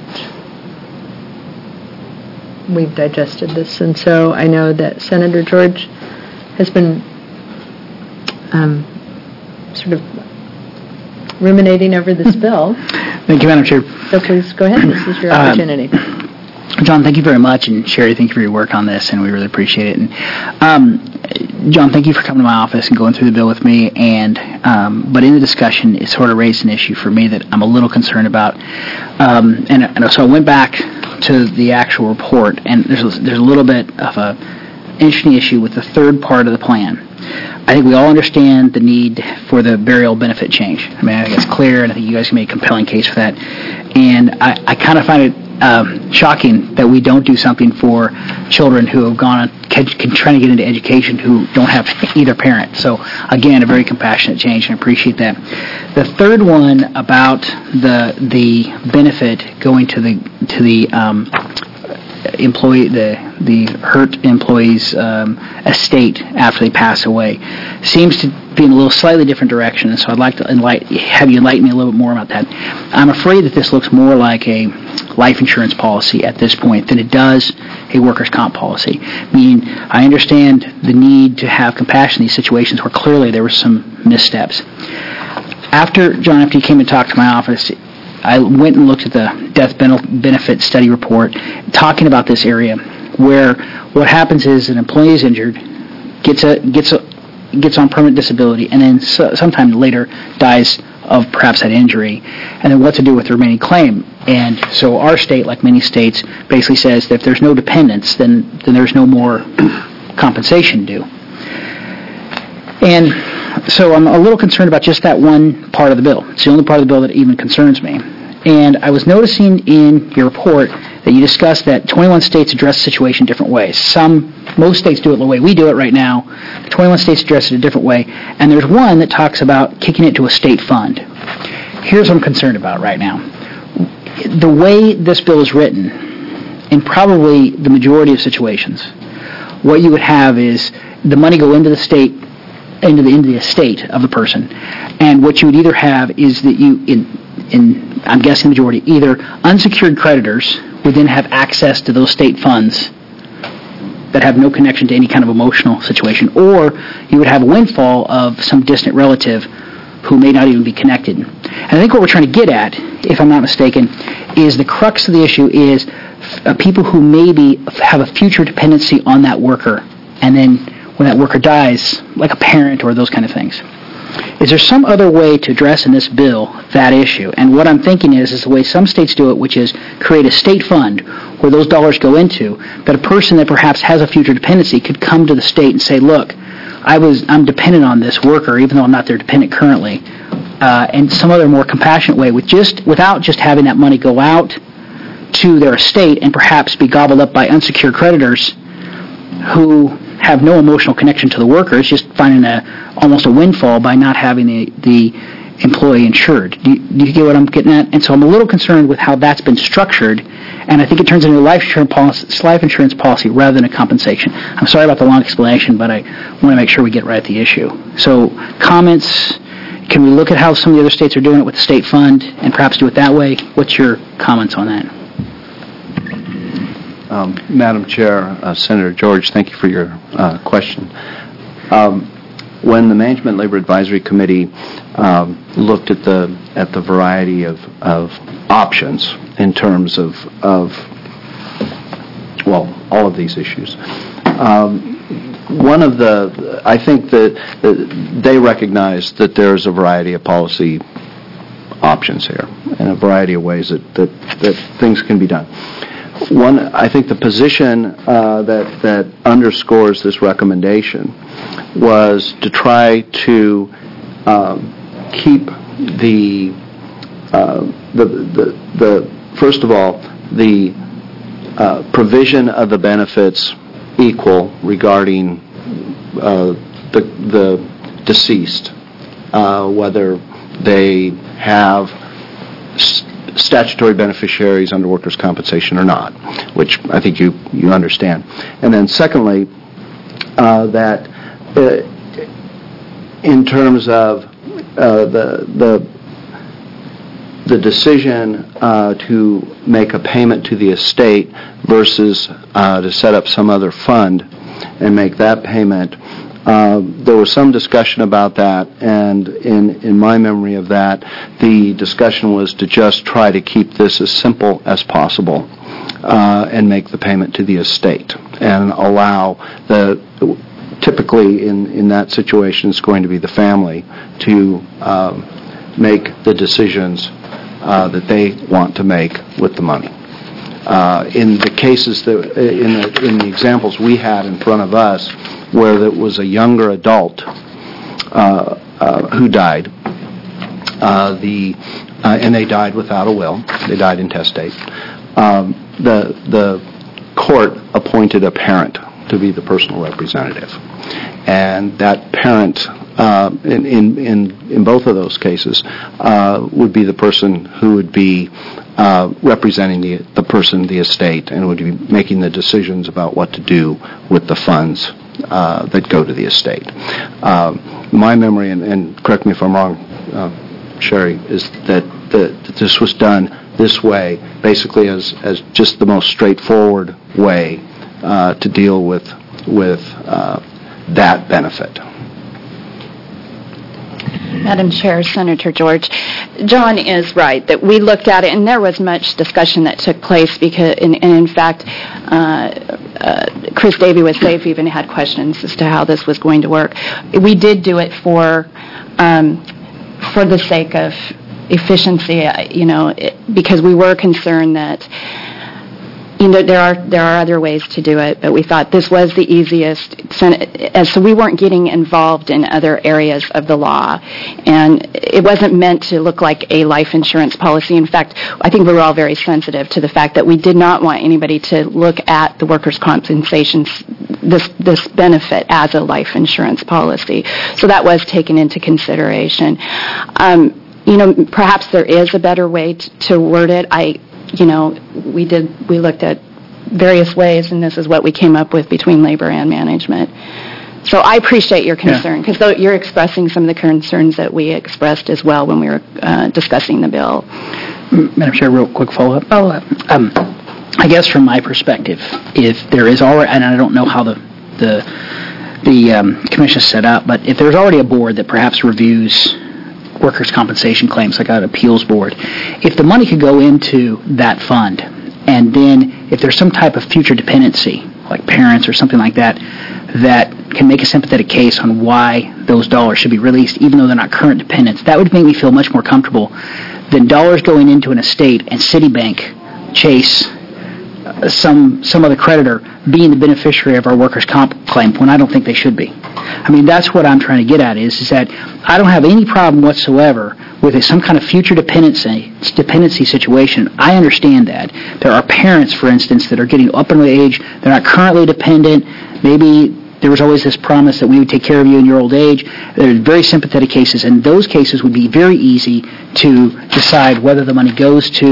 we've digested this. And so I know that Senator George has been um, sort of ruminating over this bill. Thank you, Madam Chair. So please go ahead. This is your opportunity. Uh, John, thank you very much, and Sherry, thank you for your work on this, and we really appreciate it. And um, John, thank you for coming to my office and going through the bill with me. And um, but in the discussion, it sort of raised an issue for me that I'm a little concerned about. Um, and, and so I went back to the actual report, and there's a, there's a little bit of a interesting issue with the third part of the plan. I think we all understand the need for the burial benefit change. I mean, I think it's clear, and I think you guys can make a compelling case for that. And I, I kind of find it Um, shocking that we don't do something for children who have gone on trying to get into education who don't have either parent. So again, a very compassionate change, and I appreciate that. The third one about the the benefit going to the to the um, employee the the hurt employee's um, estate after they pass away seems to be in a little slightly different direction, and so I'd like to enlighten, have you enlighten me a little bit more about that. I'm afraid that this looks more like a life insurance policy at this point than it does a workers' comp policy. Meaning, I understand the need to have compassion in these situations where clearly there were some missteps. After, John, after you came and talked to my office, I went and looked at the death benefit study report talking about this area where what happens is an employee is injured, gets a gets a gets on permanent disability, and then so, sometime later dies of perhaps that injury, and then what to do with the remaining claim. And so our state, like many states, basically says that if there's no dependents, then, then there's no more compensation due. And so I'm a little concerned about just that one part of the bill. It's the only part of the bill that even concerns me. And I was noticing in your report that you discussed that twenty-one states address the situation different ways. Some, most states do it the way we do it right now. twenty-one states address it a different way. And there's one that talks about kicking it to a state fund. Here's what I'm concerned about right now. The way this bill is written, in probably the majority of situations, what you would have is the money go into the state, into the, into the estate of the person. And what you would either have is that you, in, in I'm guessing the majority, either unsecured creditors would then have access to those state funds that have no connection to any kind of emotional situation, or you would have a windfall of some distant relative who may not even be connected. And I think what we're trying to get at, if I'm not mistaken, is the crux of the issue is uh, people who maybe have a future dependency on that worker, and then when that worker dies, like a parent or those kind of things. Is there some other way to address in this bill that issue? And what I'm thinking is, is the way some states do it, which is create a state fund where those dollars go into, that a person that perhaps has a future dependency could come to the state and say, look, I was, I'm dependent on this worker, even though I'm not their dependent currently, uh, and some other more compassionate way, with just without just having that money go out to their estate and perhaps be gobbled up by unsecured creditors who have no emotional connection to the worker. It's just finding a almost a windfall by not having the, the employee insured. Do you, do you get what I'm getting at? And so I'm a little concerned with how that's been structured, and I think it turns into a life insurance policy, life insurance policy rather than a compensation. I'm sorry about the long explanation, but I want to make sure we get right at the issue. So comments, can we look at how some of the other states are doing it with the state fund and perhaps do it that way? What's your comments on that? Um, Madam Chair, uh, Senator George, thank you for your uh, question. Um, when the Management Labor Advisory Committee um, looked at the at the variety of, of options in terms of, of well, all of these issues, um, one of the, I think that, that they recognize that there's a variety of policy options here and a variety of ways that, that, that things can be done. one, I think the position uh, that that underscores this recommendation was to try to um, keep the, uh, the the the first of all the uh, provision of the benefits equal regarding uh, the the deceased, uh, whether they have st- statutory beneficiaries under workers' compensation or not, which I think you, you understand. And then secondly, uh, that uh, in terms of uh, the the the decision uh, to make a payment to the estate versus uh, to set up some other fund and make that payment, Uh, there was some discussion about that, and in, in my memory of that, the discussion was to just try to keep this as simple as possible uh, and make the payment to the estate and allow the, typically in, in that situation, it's going to be the family to uh, make the decisions uh, that they want to make with the money. Uh, in the cases that, in the, in the examples we had in front of us, where there was a younger adult uh, uh, who died, uh, the uh, and they died without a will. They died intestate. Um, the the court appointed a parent to be the personal representative, and that parent, uh, in, in in in both of those cases, uh, would be the person who would be Uh, representing the, the person, the estate, and would be making the decisions about what to do with the funds uh, that go to the estate. Uh, my memory, and, and correct me if I'm wrong, uh, Sherry, is that, the, that this was done this way, basically as, as just the most straightforward way uh, to deal with, with uh, that benefit. Madam Chair, Senator George, John is right that we looked at it, and there was much discussion that took place because, and, and in fact, uh, uh, Chris Davey with SAFE even had questions as to how this was going to work. We did do it for um, for the sake of efficiency, you know, it, because we were concerned that. You know, there are there are other ways to do it, but we thought this was the easiest. As so, we weren't getting involved in other areas of the law, and it wasn't meant to look like a life insurance policy. In fact, I think we were all very sensitive to the fact that we did not want anybody to look at the workers' compensation this this benefit as a life insurance policy. So that was taken into consideration. Um, you know, perhaps there is a better way to, to word it. I. You know, we did. We looked at various ways, and this is what we came up with between labor and management. So I appreciate your concern, because yeah. You're expressing some of the concerns that we expressed as well when we were uh, discussing the bill. Madam Chair, real quick follow-up. Follow-up. Um, I guess from my perspective, if there is already, and I don't know how the the the um, commission is set up, but if there's already a board that perhaps reviews workers' compensation claims, like an appeals board, if the money could go into that fund, and then if there's some type of future dependency, like parents or something like that, that can make a sympathetic case on why those dollars should be released, even though they're not current dependents, that would make me feel much more comfortable than dollars going into an estate and Citibank, Chase, uh, some some other creditor being the beneficiary of our workers' comp claim, when I don't think they should be. I mean, that's what I'm trying to get at, is, is that I don't have any problem whatsoever with a, some kind of future dependency dependency situation. I understand that. There are parents, for instance, that are getting up in age, they're not currently dependent, maybe there was always this promise that we would take care of you in your old age. There are very sympathetic cases, and those cases would be very easy to decide whether the money goes to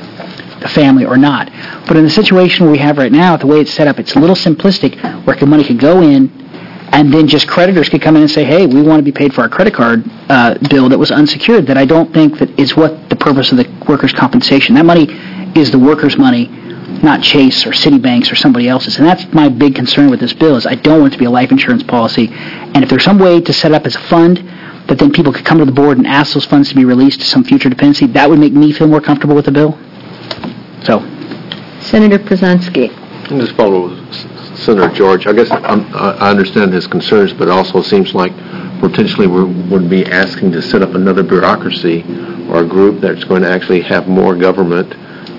the family or not. But in the situation we have right now, the way it's set up, it's a little simplistic, where money could go in, and then just creditors could come in and say, hey, we want to be paid for our credit card uh, bill that was unsecured, that I don't think that is what the purpose of the workers' compensation. That money is the workers' money, not Chase or Citibank's or somebody else's. And that's my big concern with this bill, is I don't want it to be a life insurance policy. And if there's some way to set up as a fund that then people could come to the board and ask those funds to be released to some future dependency, that would make me feel more comfortable with the bill. So, Senator Przanski. And just follow with Senator George. I guess I'm, I understand his concerns, but it also seems like potentially we would be asking to set up another bureaucracy or a group that's going to actually have more government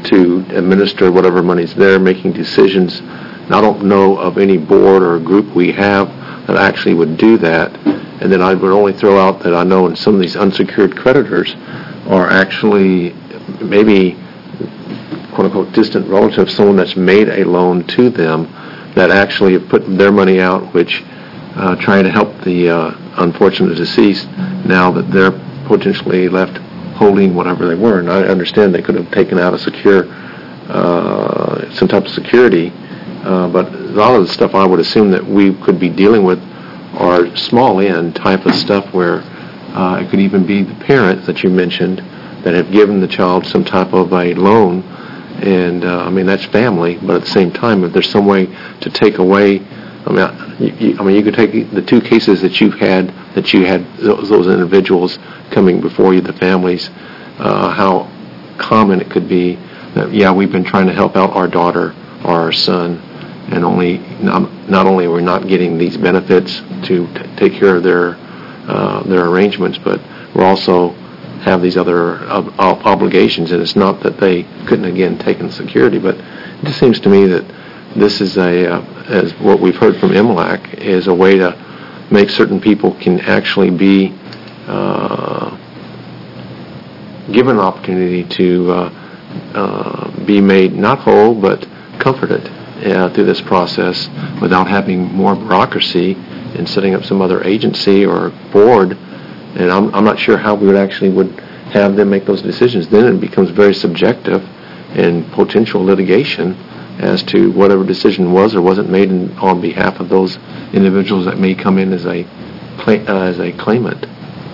to administer whatever money's there, making decisions. And I don't know of any board or group we have that actually would do that. And then I would only throw out that I know in some of these unsecured creditors are actually maybe quote-unquote distant relatives, someone that's made a loan to them that actually have put their money out, which uh, trying to help the uh, unfortunate deceased now that they're potentially left holding whatever they were. And I understand they could have taken out a secure, uh, some type of security, uh, but a lot of the stuff I would assume that we could be dealing with are small end type of stuff where uh, it could even be the parents that you mentioned that have given the child some type of a loan. And, uh, I mean, that's family, but at the same time, if there's some way to take away, I mean, I, you, I mean, you could take the two cases that you've had, that you had those, those individuals coming before you, the families, uh, how common it could be that, yeah, we've been trying to help out our daughter or our son, and only not, not only are we not getting these benefits to t- take care of their uh, their arrangements, but we're also have these other ob- obligations. And it's not that they couldn't again taken security, but it just seems to me that this is a uh, as what we've heard from M L A C is a way to make certain people can actually be uh, given an opportunity to uh, uh, be made not whole but comforted uh, through this process without having more bureaucracy and setting up some other agency or board. And I'm, I'm not sure how we would actually would have them make those decisions. Then it becomes very subjective and potential litigation as to whatever decision was or wasn't made in, on behalf of those individuals that may come in as a uh, as a claimant.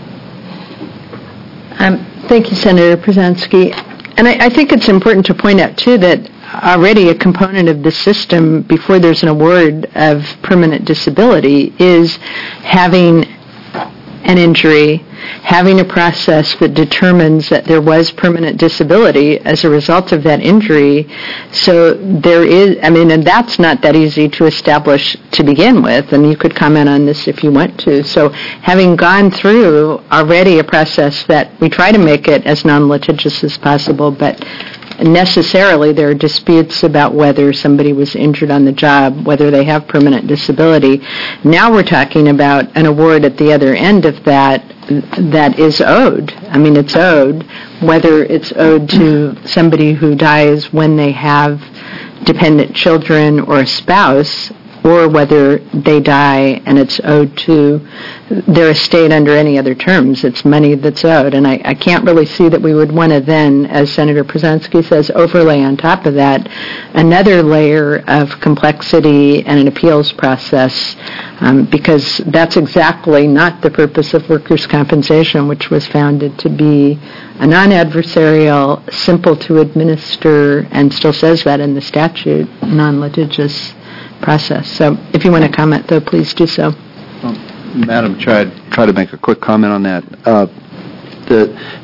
Um, thank you, Senator Przanski. And I, I think it's important to point out, too, that already a component of the system before there's an award of permanent disability is having an injury, having a process that determines that there was permanent disability as a result of that injury. So there is, I mean, and that's not that easy to establish to begin with, and you could comment on this if you want to. So having gone through already a process that we try to make it as non-litigious as possible, but necessarily there are disputes about whether somebody was injured on the job, whether they have permanent disability. Now we're talking about an award at the other end of that that is owed. I mean, it's owed, whether it's owed to somebody who dies when they have dependent children or a spouse, or whether they die and it's owed to their estate under any other terms. It's money that's owed. And I, I can't really see that we would want to then, as Senator Przanski says, overlay on top of that another layer of complexity and an appeals process, um, because that's exactly not the purpose of workers' compensation, which was founded to be a non-adversarial, simple to administer, and still says that in the statute, non-litigious process. So if you want to comment, though, please do so. Well, Madam Chair, I'd try to make a quick comment on that. Uh, the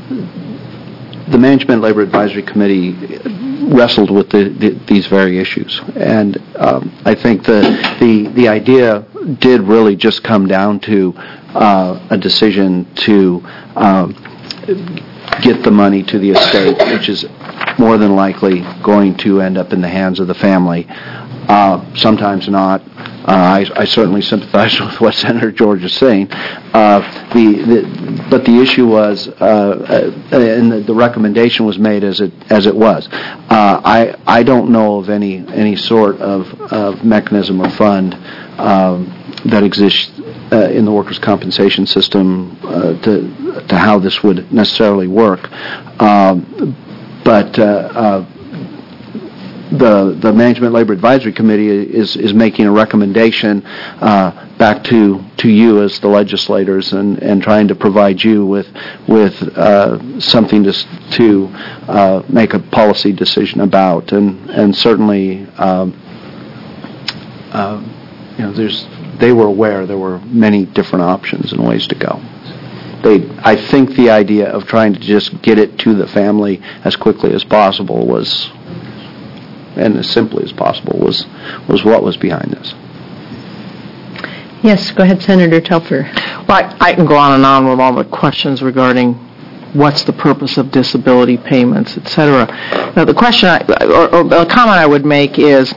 the Management Labor Advisory Committee wrestled with the, the, these very issues, and um, I think the, the the idea did really just come down to uh, a decision to um, get the money to the estate, which is more than likely going to end up in the hands of the family. Uh, sometimes not. Uh, I, I certainly sympathize with what Senator George is saying. Uh, the, the, but the issue was, uh, uh, and the, the recommendation was made as it as it was. Uh, I I don't know of any any sort of, of mechanism or fund um, that exists uh, in the workers' compensation system uh, to to how this would necessarily work. Um, but. Uh, uh, The, the Management Labor Advisory Committee is, is making a recommendation uh, back to, to you as the legislators and, and trying to provide you with with uh, something to to uh, make a policy decision about. And and certainly, um, uh, you know, there's they were aware there were many different options and ways to go. They, I think the idea of trying to just get it to the family as quickly as possible was. And as simply as possible was was what was behind this. Yes, go ahead, Senator Telfer. Well, I, I can go on and on with all the questions regarding what's the purpose of disability payments, et cetera. Now, the question, I, or, or a comment I would make is,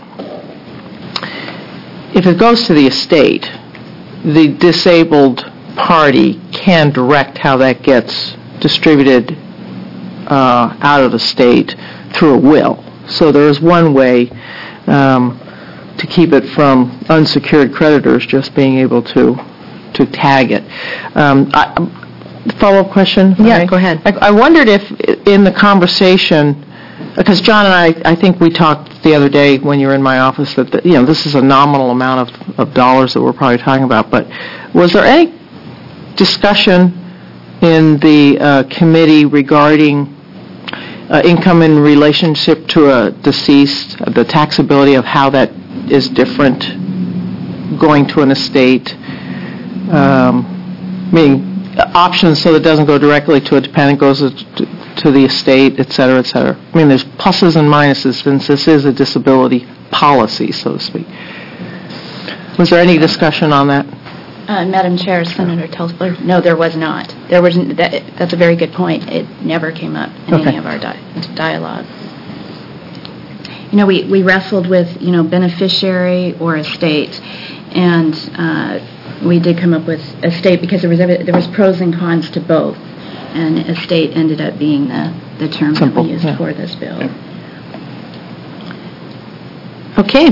if it goes to the estate, the disabled party can direct how that gets distributed uh, out of the state through a will. So there is one way um, to keep it from unsecured creditors just being able to to tag it. Um, I, follow-up question? Yeah, I, go ahead. I, I wondered if in the conversation, because John and I, I think we talked the other day when you were in my office that, the, you know, this is a nominal amount of, of dollars that we're probably talking about, but was there any discussion in the uh, committee regarding uh, income in relationship to a deceased, uh, the taxability of how that is different going to an estate, um, meaning options so that it doesn't go directly to a dependent, goes to, to the estate, et cetera, et cetera. I mean, there's pluses and minuses since this is a disability policy, so to speak. Was there any discussion on that? Uh, Madam Chair, Senator Telspler, no, there was not. There was that, that's a very good point. It never came up in Okay. any of our di- dialogue. You know, we, we wrestled with, you know, beneficiary or estate, and uh, we did come up with estate because there was there was pros and cons to both, and estate ended up being the, the term Simple, that we used yeah. for this bill. Okay.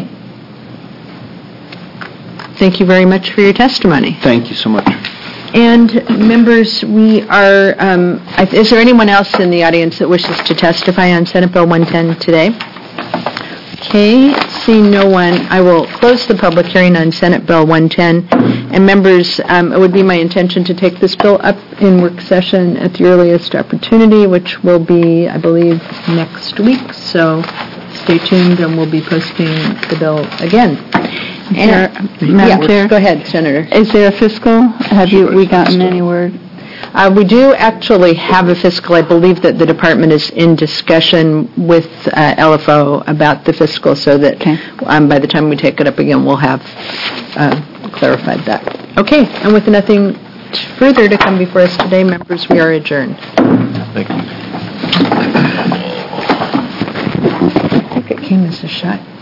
Thank you very much for your testimony. Thank you so much. And members, we are, um, I- is there anyone else in the audience that wishes to testify on Senate Bill one ten today? Okay, seeing no one, I will close the public hearing on Senate Bill one ten. And members, um, it would be my intention to take this bill up in work session at the earliest opportunity, which will be, I believe, next week. So stay tuned, and we'll be posting the bill again. Chair- Madam Yeah, Chair? go ahead, Senator. Is there a fiscal? Have you, we gotten any word? Uh, we do actually have a fiscal. I believe that the department is in discussion with uh, L F O about the fiscal, so that Okay. um, by the time we take it up again, we'll have uh, clarified that. Okay, and with nothing further to come before us today, members, we are adjourned. Thank you. I think it came as a shot.